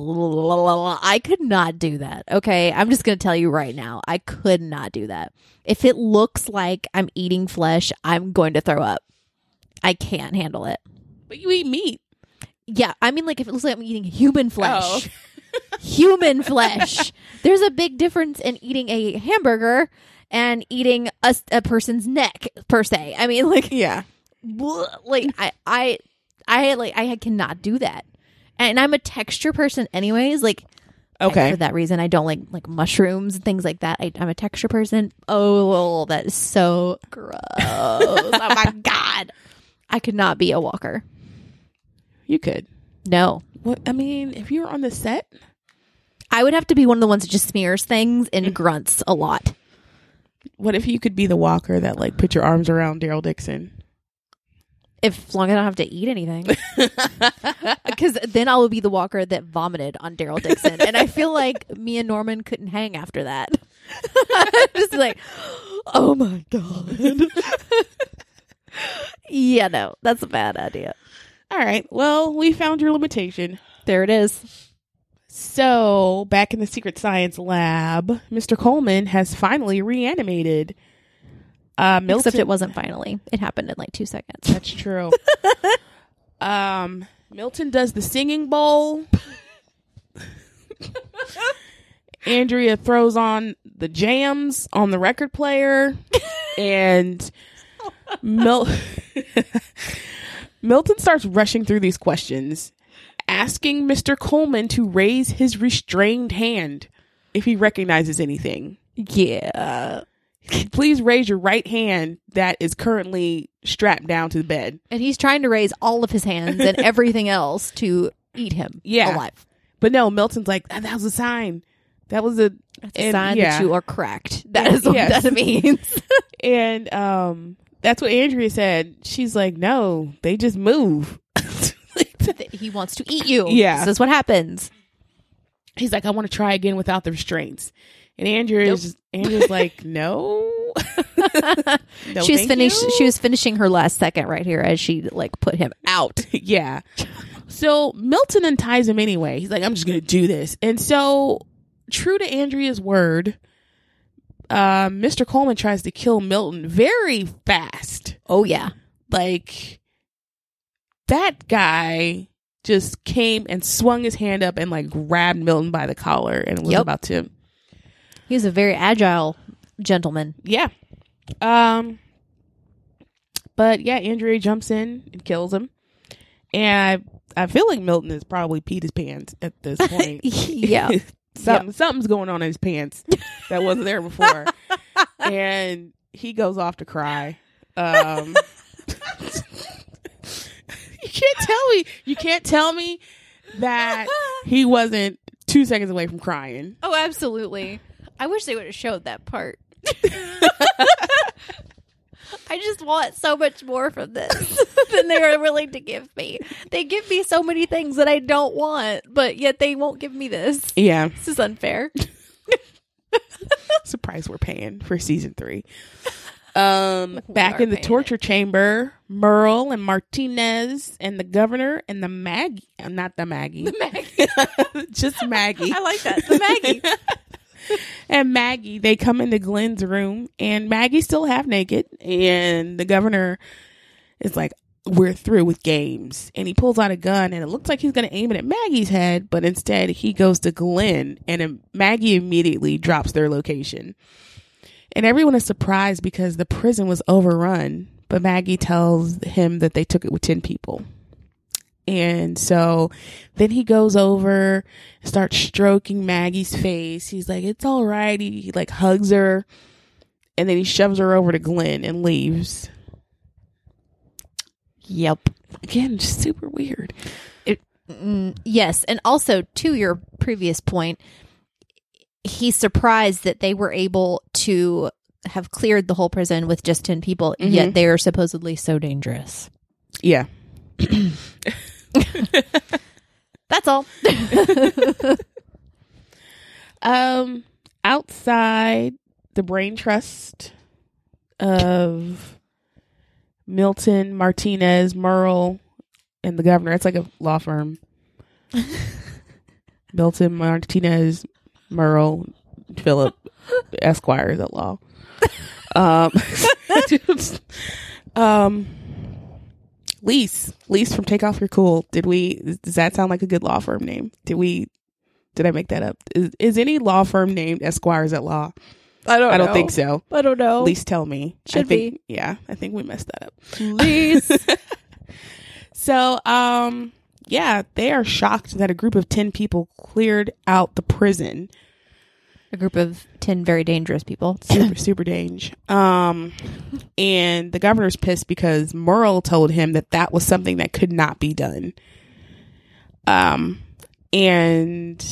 I could not do that. Okay, I'm just gonna tell you right now, I could not do that. If it looks like I'm eating flesh, I'm going to throw up. I can't handle it. But you eat meat. Yeah, I mean, like if it looks like I'm eating human flesh. Oh. Human flesh. There's a big difference in eating a hamburger and eating a, a person's neck per se. I mean, like, Yeah. like I, I, I like I cannot do that. And I'm a texture person, anyways. Like, Okay. I- for that reason, I don't like like mushrooms and things like that. I, I'm a texture person. Oh, that is so gross. Oh my God, I could not be a walker. You could. No. What I mean, if you were on the set, I would have to be one of the ones that just smears things and grunts a lot. what if you could be the walker that like put your arms around Daryl Dixon? If as long as I don't have to eat anything. Because then I will be the walker that vomited on Daryl Dixon. And I feel like me and Norman couldn't hang after that. Just like, oh my God. Yeah, no, that's a bad idea. All right. Well, we found your limitation. There it is. So, back in the secret science lab, Mister Coleman has finally reanimated. Uh, Milton. Except it wasn't finally. It happened in like two seconds. That's true. um, Milton does the singing bowl. Andrea throws on the jams on the record player. And Mil- Milton starts rushing through these questions, asking Mister Coleman to raise his restrained hand if he recognizes anything. Yeah. please raise your right hand that is currently strapped down to the bed. And he's trying to raise all of his hands and everything else to eat him Yeah. alive. But no, Milton's like, that, that was a sign. That was a, That's a and, sign yeah. that you are cracked. That is what Yes. that means. And um, that's what Andrea said. She's like, no, they just move. He wants to eat you. Yeah. This is what happens. He's like, I want to try again without the restraints. And Andrea Nope. is just, Andrea's like, no. no she was thank finished. you. She was finishing her last second right here as she like put him out. Yeah. So Milton unties him anyway. He's like, I'm just going to do this. And so, true to Andrea's word, uh, Mister Coleman tries to kill Milton very fast. Oh yeah. Like, that guy just came and swung his hand up and like grabbed Milton by the collar and was Yep. about to. He's a very agile gentleman. Yeah. Um. But yeah, Andrea jumps in and kills him. And I, I feel like Milton has probably peed his pants at this point. Yeah. Something, Yep. Something's going on in his pants that wasn't there before. And he goes off to cry. Um, you can't tell me. You can't tell me that he wasn't two seconds away from crying. Oh, absolutely. I wish they would have showed that part. I just want so much more from this than they are willing to give me. They give me so many things that I don't want, but yet they won't give me this. Yeah. This is unfair. Surprise we're paying for season three. Um, We back are in the paying torture chamber, Merle and Martinez and the governor and the Maggie, uh, not the Maggie, The Maggie. just Maggie. I like that. The Maggie. And Maggie, they come into Glenn's room, and Maggie's still half naked, and the governor is like, we're through with games. And he pulls out a gun, and it looks like he's going to aim it at Maggie's head, but instead he goes to Glenn, and um, Maggie immediately drops their location. And everyone is surprised because the prison was overrun, but Maggie tells him that they took it with ten people. And so then he goes over, starts stroking Maggie's face. He's like, it's all right. He, he like hugs her, and then he shoves her over to Glenn and leaves. Yep. Again, just super weird. Mm, yes. And also, to your previous point, he's surprised that they were able to have cleared the whole prison with just ten people, Mhm. yet they are supposedly so dangerous. Yeah. That's all. Um, outside the brain trust of Milton, Martinez, Merle, and the governor. It's like a law firm. Milton, Martinez, Merle, Philip, Esquires at law. Um, um, Lise, Lise from Take Off Your Cool. Did we? Does that sound like a good law firm name? Did we? Did I make that up? Is, is any law firm named Esquires at law? I don't I don't think so. I don't know. At least tell me. Should I think, be. Yeah, I think we messed that up. Please. So, um, yeah, they are shocked that a group of ten people cleared out the prison. A group of ten very dangerous people. Super, super dangerous. Um, and the governor's pissed because Merle told him that that was something that could not be done. Um, and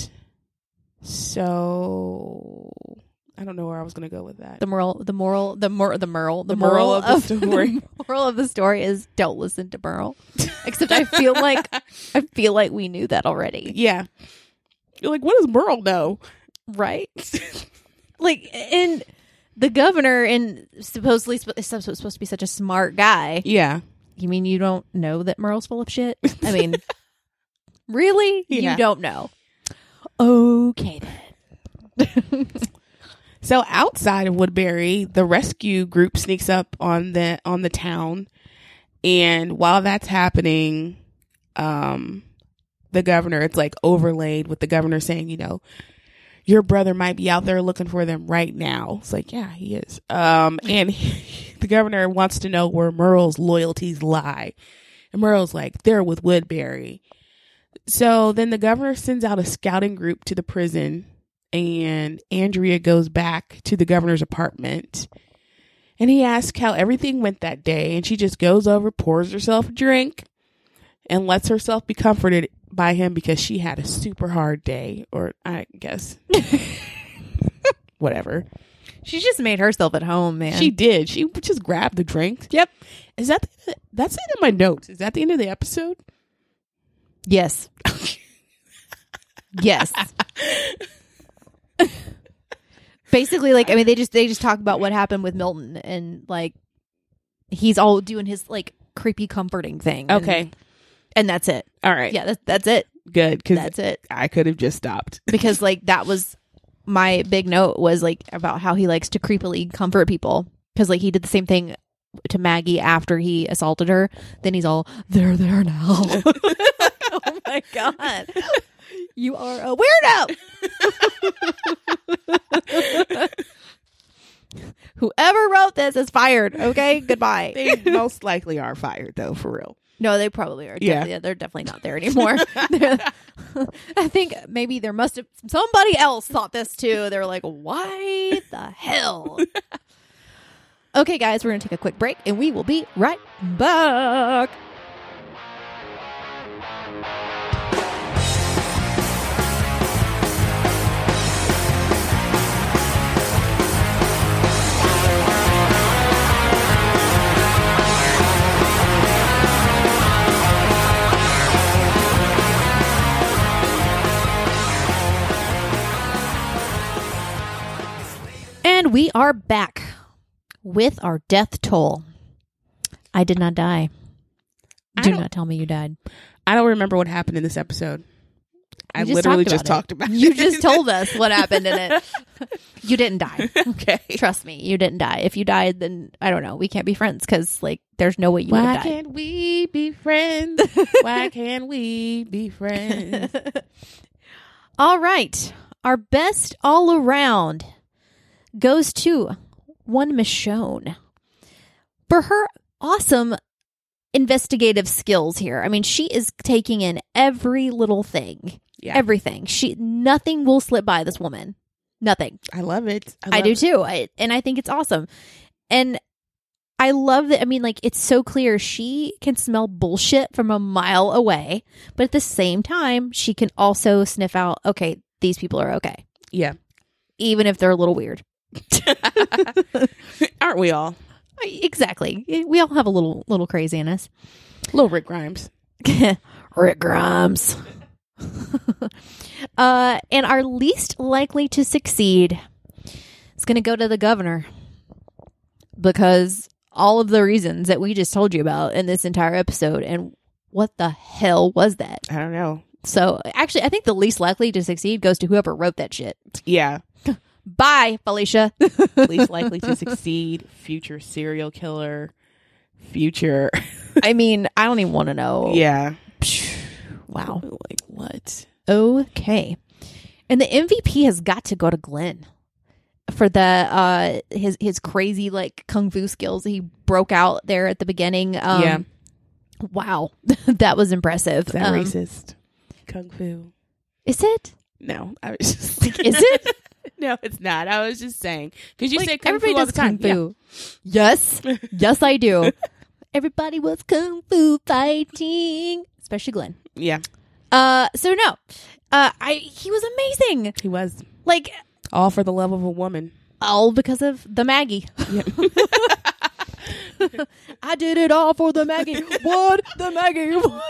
so I don't know where I was going to go with that. The moral, the moral, the mor- the moral, the, The moral moral of the story. The moral of the story is don't listen to Merle. Except I feel like I feel like we knew that already, Yeah. You're like, what does Merle know? right? Like, and the governor, and supposedly sp- is supposed to be such a smart guy. Yeah. You mean you don't know that Merle's full of shit? I mean, really? Yeah. You don't know? Okay then. So outside of Woodbury, the rescue group sneaks up on the on the town, and while that's happening, um, the governor, it's like overlaid with the governor saying, you know, your brother might be out there looking for them right now. It's like, yeah, he is. Um, and he, the governor wants to know where Merle's loyalties lie, and Merle's like, they're with Woodbury. So then the governor sends out a scouting group to the prison. and Andrea goes back to the governor's apartment. And he asks how everything went that day. And she just goes over, pours herself a drink, and lets herself be comforted by him because she had a super hard day. Or I guess. Whatever. She just made herself at home, man. She did. She just grabbed the drink. Yep. Is that the, that's it in my notes? Is that the end of the episode? Yes. Yes. Basically, like, I mean, they just they just talk about what happened with Milton, and like he's all doing his like creepy comforting thing. And, Okay. and that's it. All right. Yeah, that's that's it. Good. Because That's it. I could have just stopped. Because like that was my big note, was like about how he likes to creepily comfort people, because like he did the same thing to Maggie after he assaulted her. Then he's all, they're there now. Oh my god, you are a weirdo. Whoever wrote this is fired. Okay, goodbye. They most likely are fired, though, for real. No, they probably are. Yeah. Yeah, they're definitely not there anymore. I think maybe there must have somebody else thought this too. They were like, "Why the hell?" Okay, guys, we're gonna take a quick break, and we will be right back. And we are back with our death toll. I did not die. I Do don't- not tell me you died. I don't remember what happened in this episode. I You literally talked just about talked it. about it. You just told us what happened in it. You didn't die. Okay. Trust me, you didn't die. If you died, then I don't know. We can't be friends because, like, there's no way you would Why have died. can't we be friends? Why can't we be friends? All right. Our best all around goes to one Michonne for her awesome investigative skills here. I mean, she is taking in every little thing. Yeah. Everything. She nothing will slip by this woman. Nothing. I love it. I, love do it. too. I, and I think it's awesome. And I love that. I mean, like, it's so clear she can smell bullshit from a mile away, but at the same time, she can also sniff out, okay, these people are okay, Yeah. even if they're a little weird. Aren't we all? Exactly. We all have a little little crazy in us. Little Rick Grimes. Rick Grimes. uh, and our least likely to succeed is going to go to the governor, because all of the reasons that we just told you about in this entire episode. And what the hell was that? I don't know. So actually, I think the least likely to succeed goes to whoever wrote that shit. Yeah. Bye, Felicia. Least likely to succeed. Future serial killer. Future. I mean, I don't even want to know. Yeah. Wow. Like what? Okay. And the M V P has got to go to Glenn for the uh his his crazy like kung fu skills that he broke out there at the beginning. Um, Yeah. Wow. That was impressive. Is that Um, racist? Kung fu. Is it? No, I was just thinking. Is it? No, it's not. I was just saying because you Like, say kung everybody fu all does the time. kung fu. Yes. Yes, I do. Everybody was kung fu fighting, especially Glenn. Yeah. yeah, Uh, so no, uh, I he was amazing. he was Like, all for the love of a woman. all because of the Maggie. Yeah. I did it all for the Maggie. What? The Maggie. What?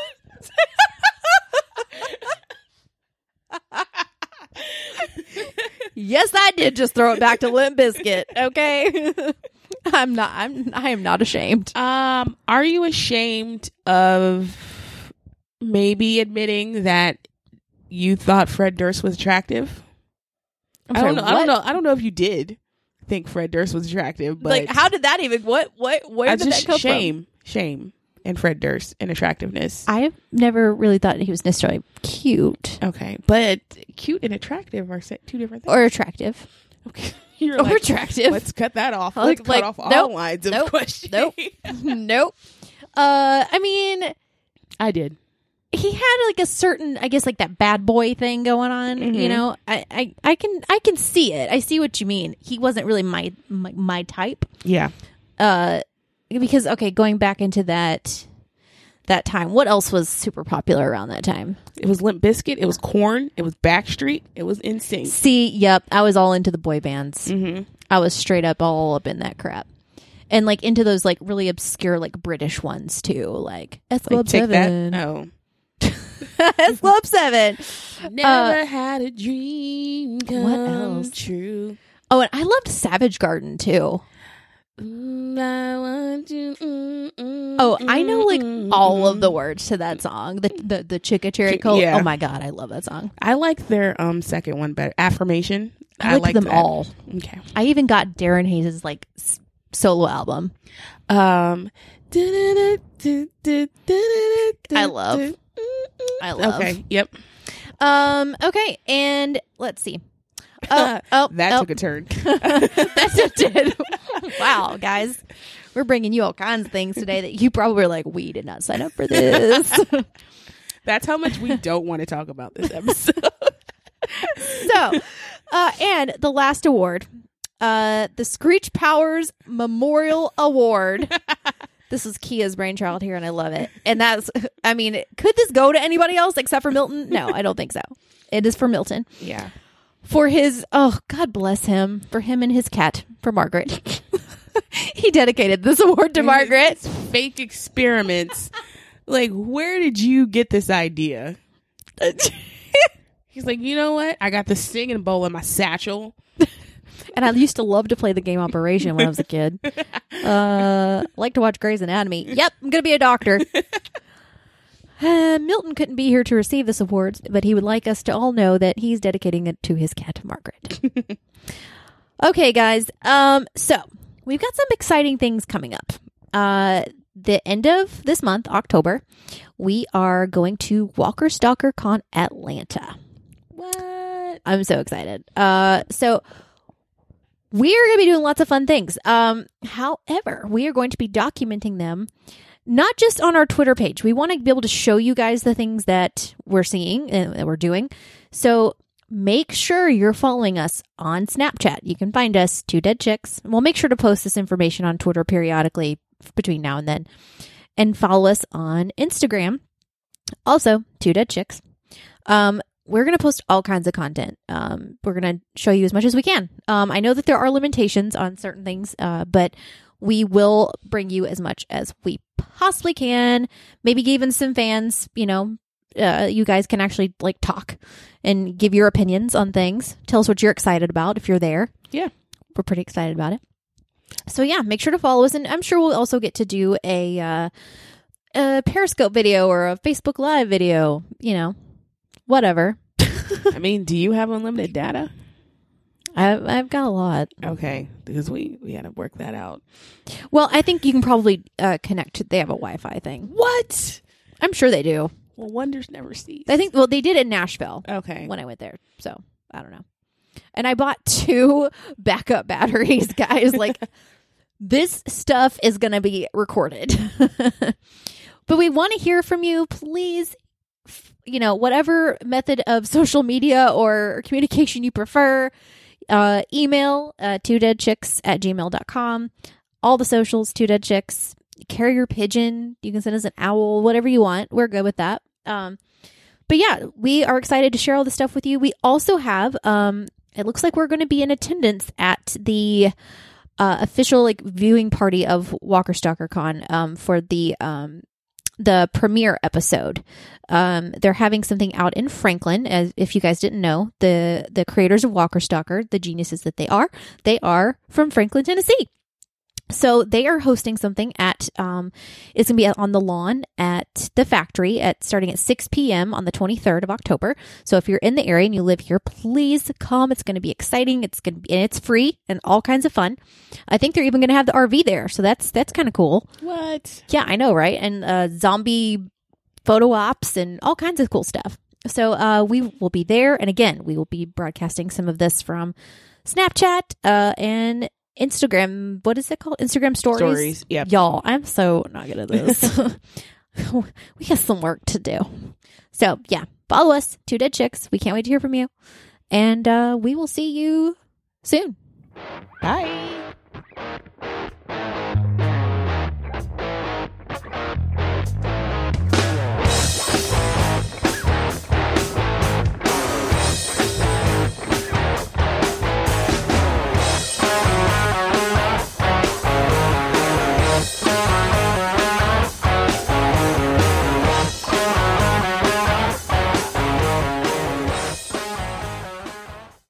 Yes, I did just throw it back to Limp Bizkit. Okay. I'm not, I'm, I am not ashamed. Um, are you ashamed of maybe admitting that you thought Fred Durst was attractive? I'm I don't sorry, know. I don't what? know. I don't know if you did think Fred Durst was attractive, but Like, how did that even, what, what, where I did just that come shame, shame, and Fred Durst and attractiveness. from? I've never really thought he was necessarily cute Okay, but cute and attractive are sa- two different things. or attractive. Okay, you're Or like, attractive. let's cut that off. Like- Let's like, cut off all nope, lines of nope, questioning. nope. Nope. Uh, I mean, I did. he had like a certain, I guess, like that bad boy thing going on. Mm-hmm. You know, I, I, I can, I can see it. I see what you mean. He wasn't really my, my, my type. Yeah. Uh, because okay, going back into that, that time, what else was super popular around that time? It was Limp Bizkit. It was Korn. It was Backstreet. It was N Sync. See, yep, I was all into the boy bands. Mm-hmm. I was straight up all up in that crap. And like into those like really obscure like British ones too, like S Club like, Seven. That? Oh. S Club Seven. Never uh, had a dream come what else? true. Oh, and I loved Savage Garden too. Mm, I want you, mm, mm, oh, I know like mm, all mm. of the words to that song. The the the Chicka Cherry Coke. Yeah. Oh my god, I love that song. I like their um second one better. Affirmation. I liked them that. all. Okay. I even got Darren Hayes' like s- solo album. Um. I love. I love. Okay. Yep. Um. Okay. And let's see. Oh, oh, that oh. took a turn. That's it. Did. Wow, guys, we're bringing you all kinds of things today that you probably were like, we did not sign up for this. That's how much we don't want to talk about this episode. So, uh, and the last award, uh, the Screech Powers Memorial Award. This is Kia's brainchild here, and I love it. And that's, I mean, could this go to anybody else except for Milton? No, I don't think so. It is for Milton. Yeah. For his, oh, God bless him, for him and his cat, for Margaret. He dedicated this award to Margaret. These fake experiments. Like, where did you get this idea? He's like, you know what? I got the singing bowl in my satchel. And I used to love to play the game Operation when I was a kid. Uh, like to watch Grey's Anatomy. Yep, I'm going to be a doctor. Uh, Milton couldn't be here to receive this award, but he would like us to all know that he's dedicating it to his cat, Margaret. Okay, guys. Um, so we've got some exciting things coming up. Uh, the end of this month, October, we are going to Walker Stalker Con Atlanta. What? I'm so excited. Uh, so we're going to be doing lots of fun things. Um, however, we are going to be documenting them. Not just on our Twitter page. We want to be able to show you guys the things that we're seeing and that we're doing. So make sure you're following us on Snapchat. You can find us, Two Dead Chicks. We'll make sure to post this information on Twitter periodically between now and then. And follow us on Instagram. Also, Two Dead Chicks. Um, we're going to post all kinds of content. Um, we're going to show you as much as we can. Um, I know that there are limitations on certain things, uh, but we will bring you as much as we possibly can. Maybe even some fans, you know, uh, you guys can actually like talk and give your opinions on things. Tell us what you're excited about if you're there. Yeah. We're pretty excited about it. So yeah, make sure to follow us. And I'm sure we'll also get to do a, uh, a Periscope video or a Facebook Live video, you know, whatever. I mean, do you have unlimited data? I've, I've got a lot. Okay, because we, we had to work that out. Well, I think you can probably uh, connect to, they have a Wi-Fi thing. What? I'm sure they do. Well, wonders never cease. I think, well, they did in Nashville. Okay. When I went there. So, I don't know. And I bought two backup batteries, guys. Like, this stuff is going to be recorded. But we want to hear from you. Please, you know, whatever method of social media or communication you prefer, uh, email uh, two dead chicks at gmail dot com. All the socials, Two Dead Chicks. Carrier pigeon. You can send us an owl, whatever you want. We're good with that. Um, but yeah, we are excited to share all this stuff with you. We also have, um, it looks like we're going to be in attendance at the uh, official like viewing party of Walker Stalker Con um, for the um, the premiere episode. Um, they're having something out in Franklin. As if you guys didn't know, the the creators of Walker Stalker, the geniuses that they are, they are from Franklin, Tennessee. So they are hosting something at, um, it's going to be on the lawn at the factory at starting at six p.m. on the twenty-third of October. So if you're in the area and you live here, please come. It's going to be exciting. It's going to be, and it's free and all kinds of fun. I think they're even going to have the R V there. So that's, that's kind of cool. What? Yeah, I know, right? And, uh, zombie photo ops and all kinds of cool stuff. So, uh, we will be there. And again, we will be broadcasting some of this from Snapchat, uh, and Instagram, what is it called? Instagram stories? Stories, yep. Y'all, I'm so not good at this. we got some work to do. So, yeah, follow us, Two Dead Chicks. We can't wait to hear from you. And uh, we will see you soon. Bye.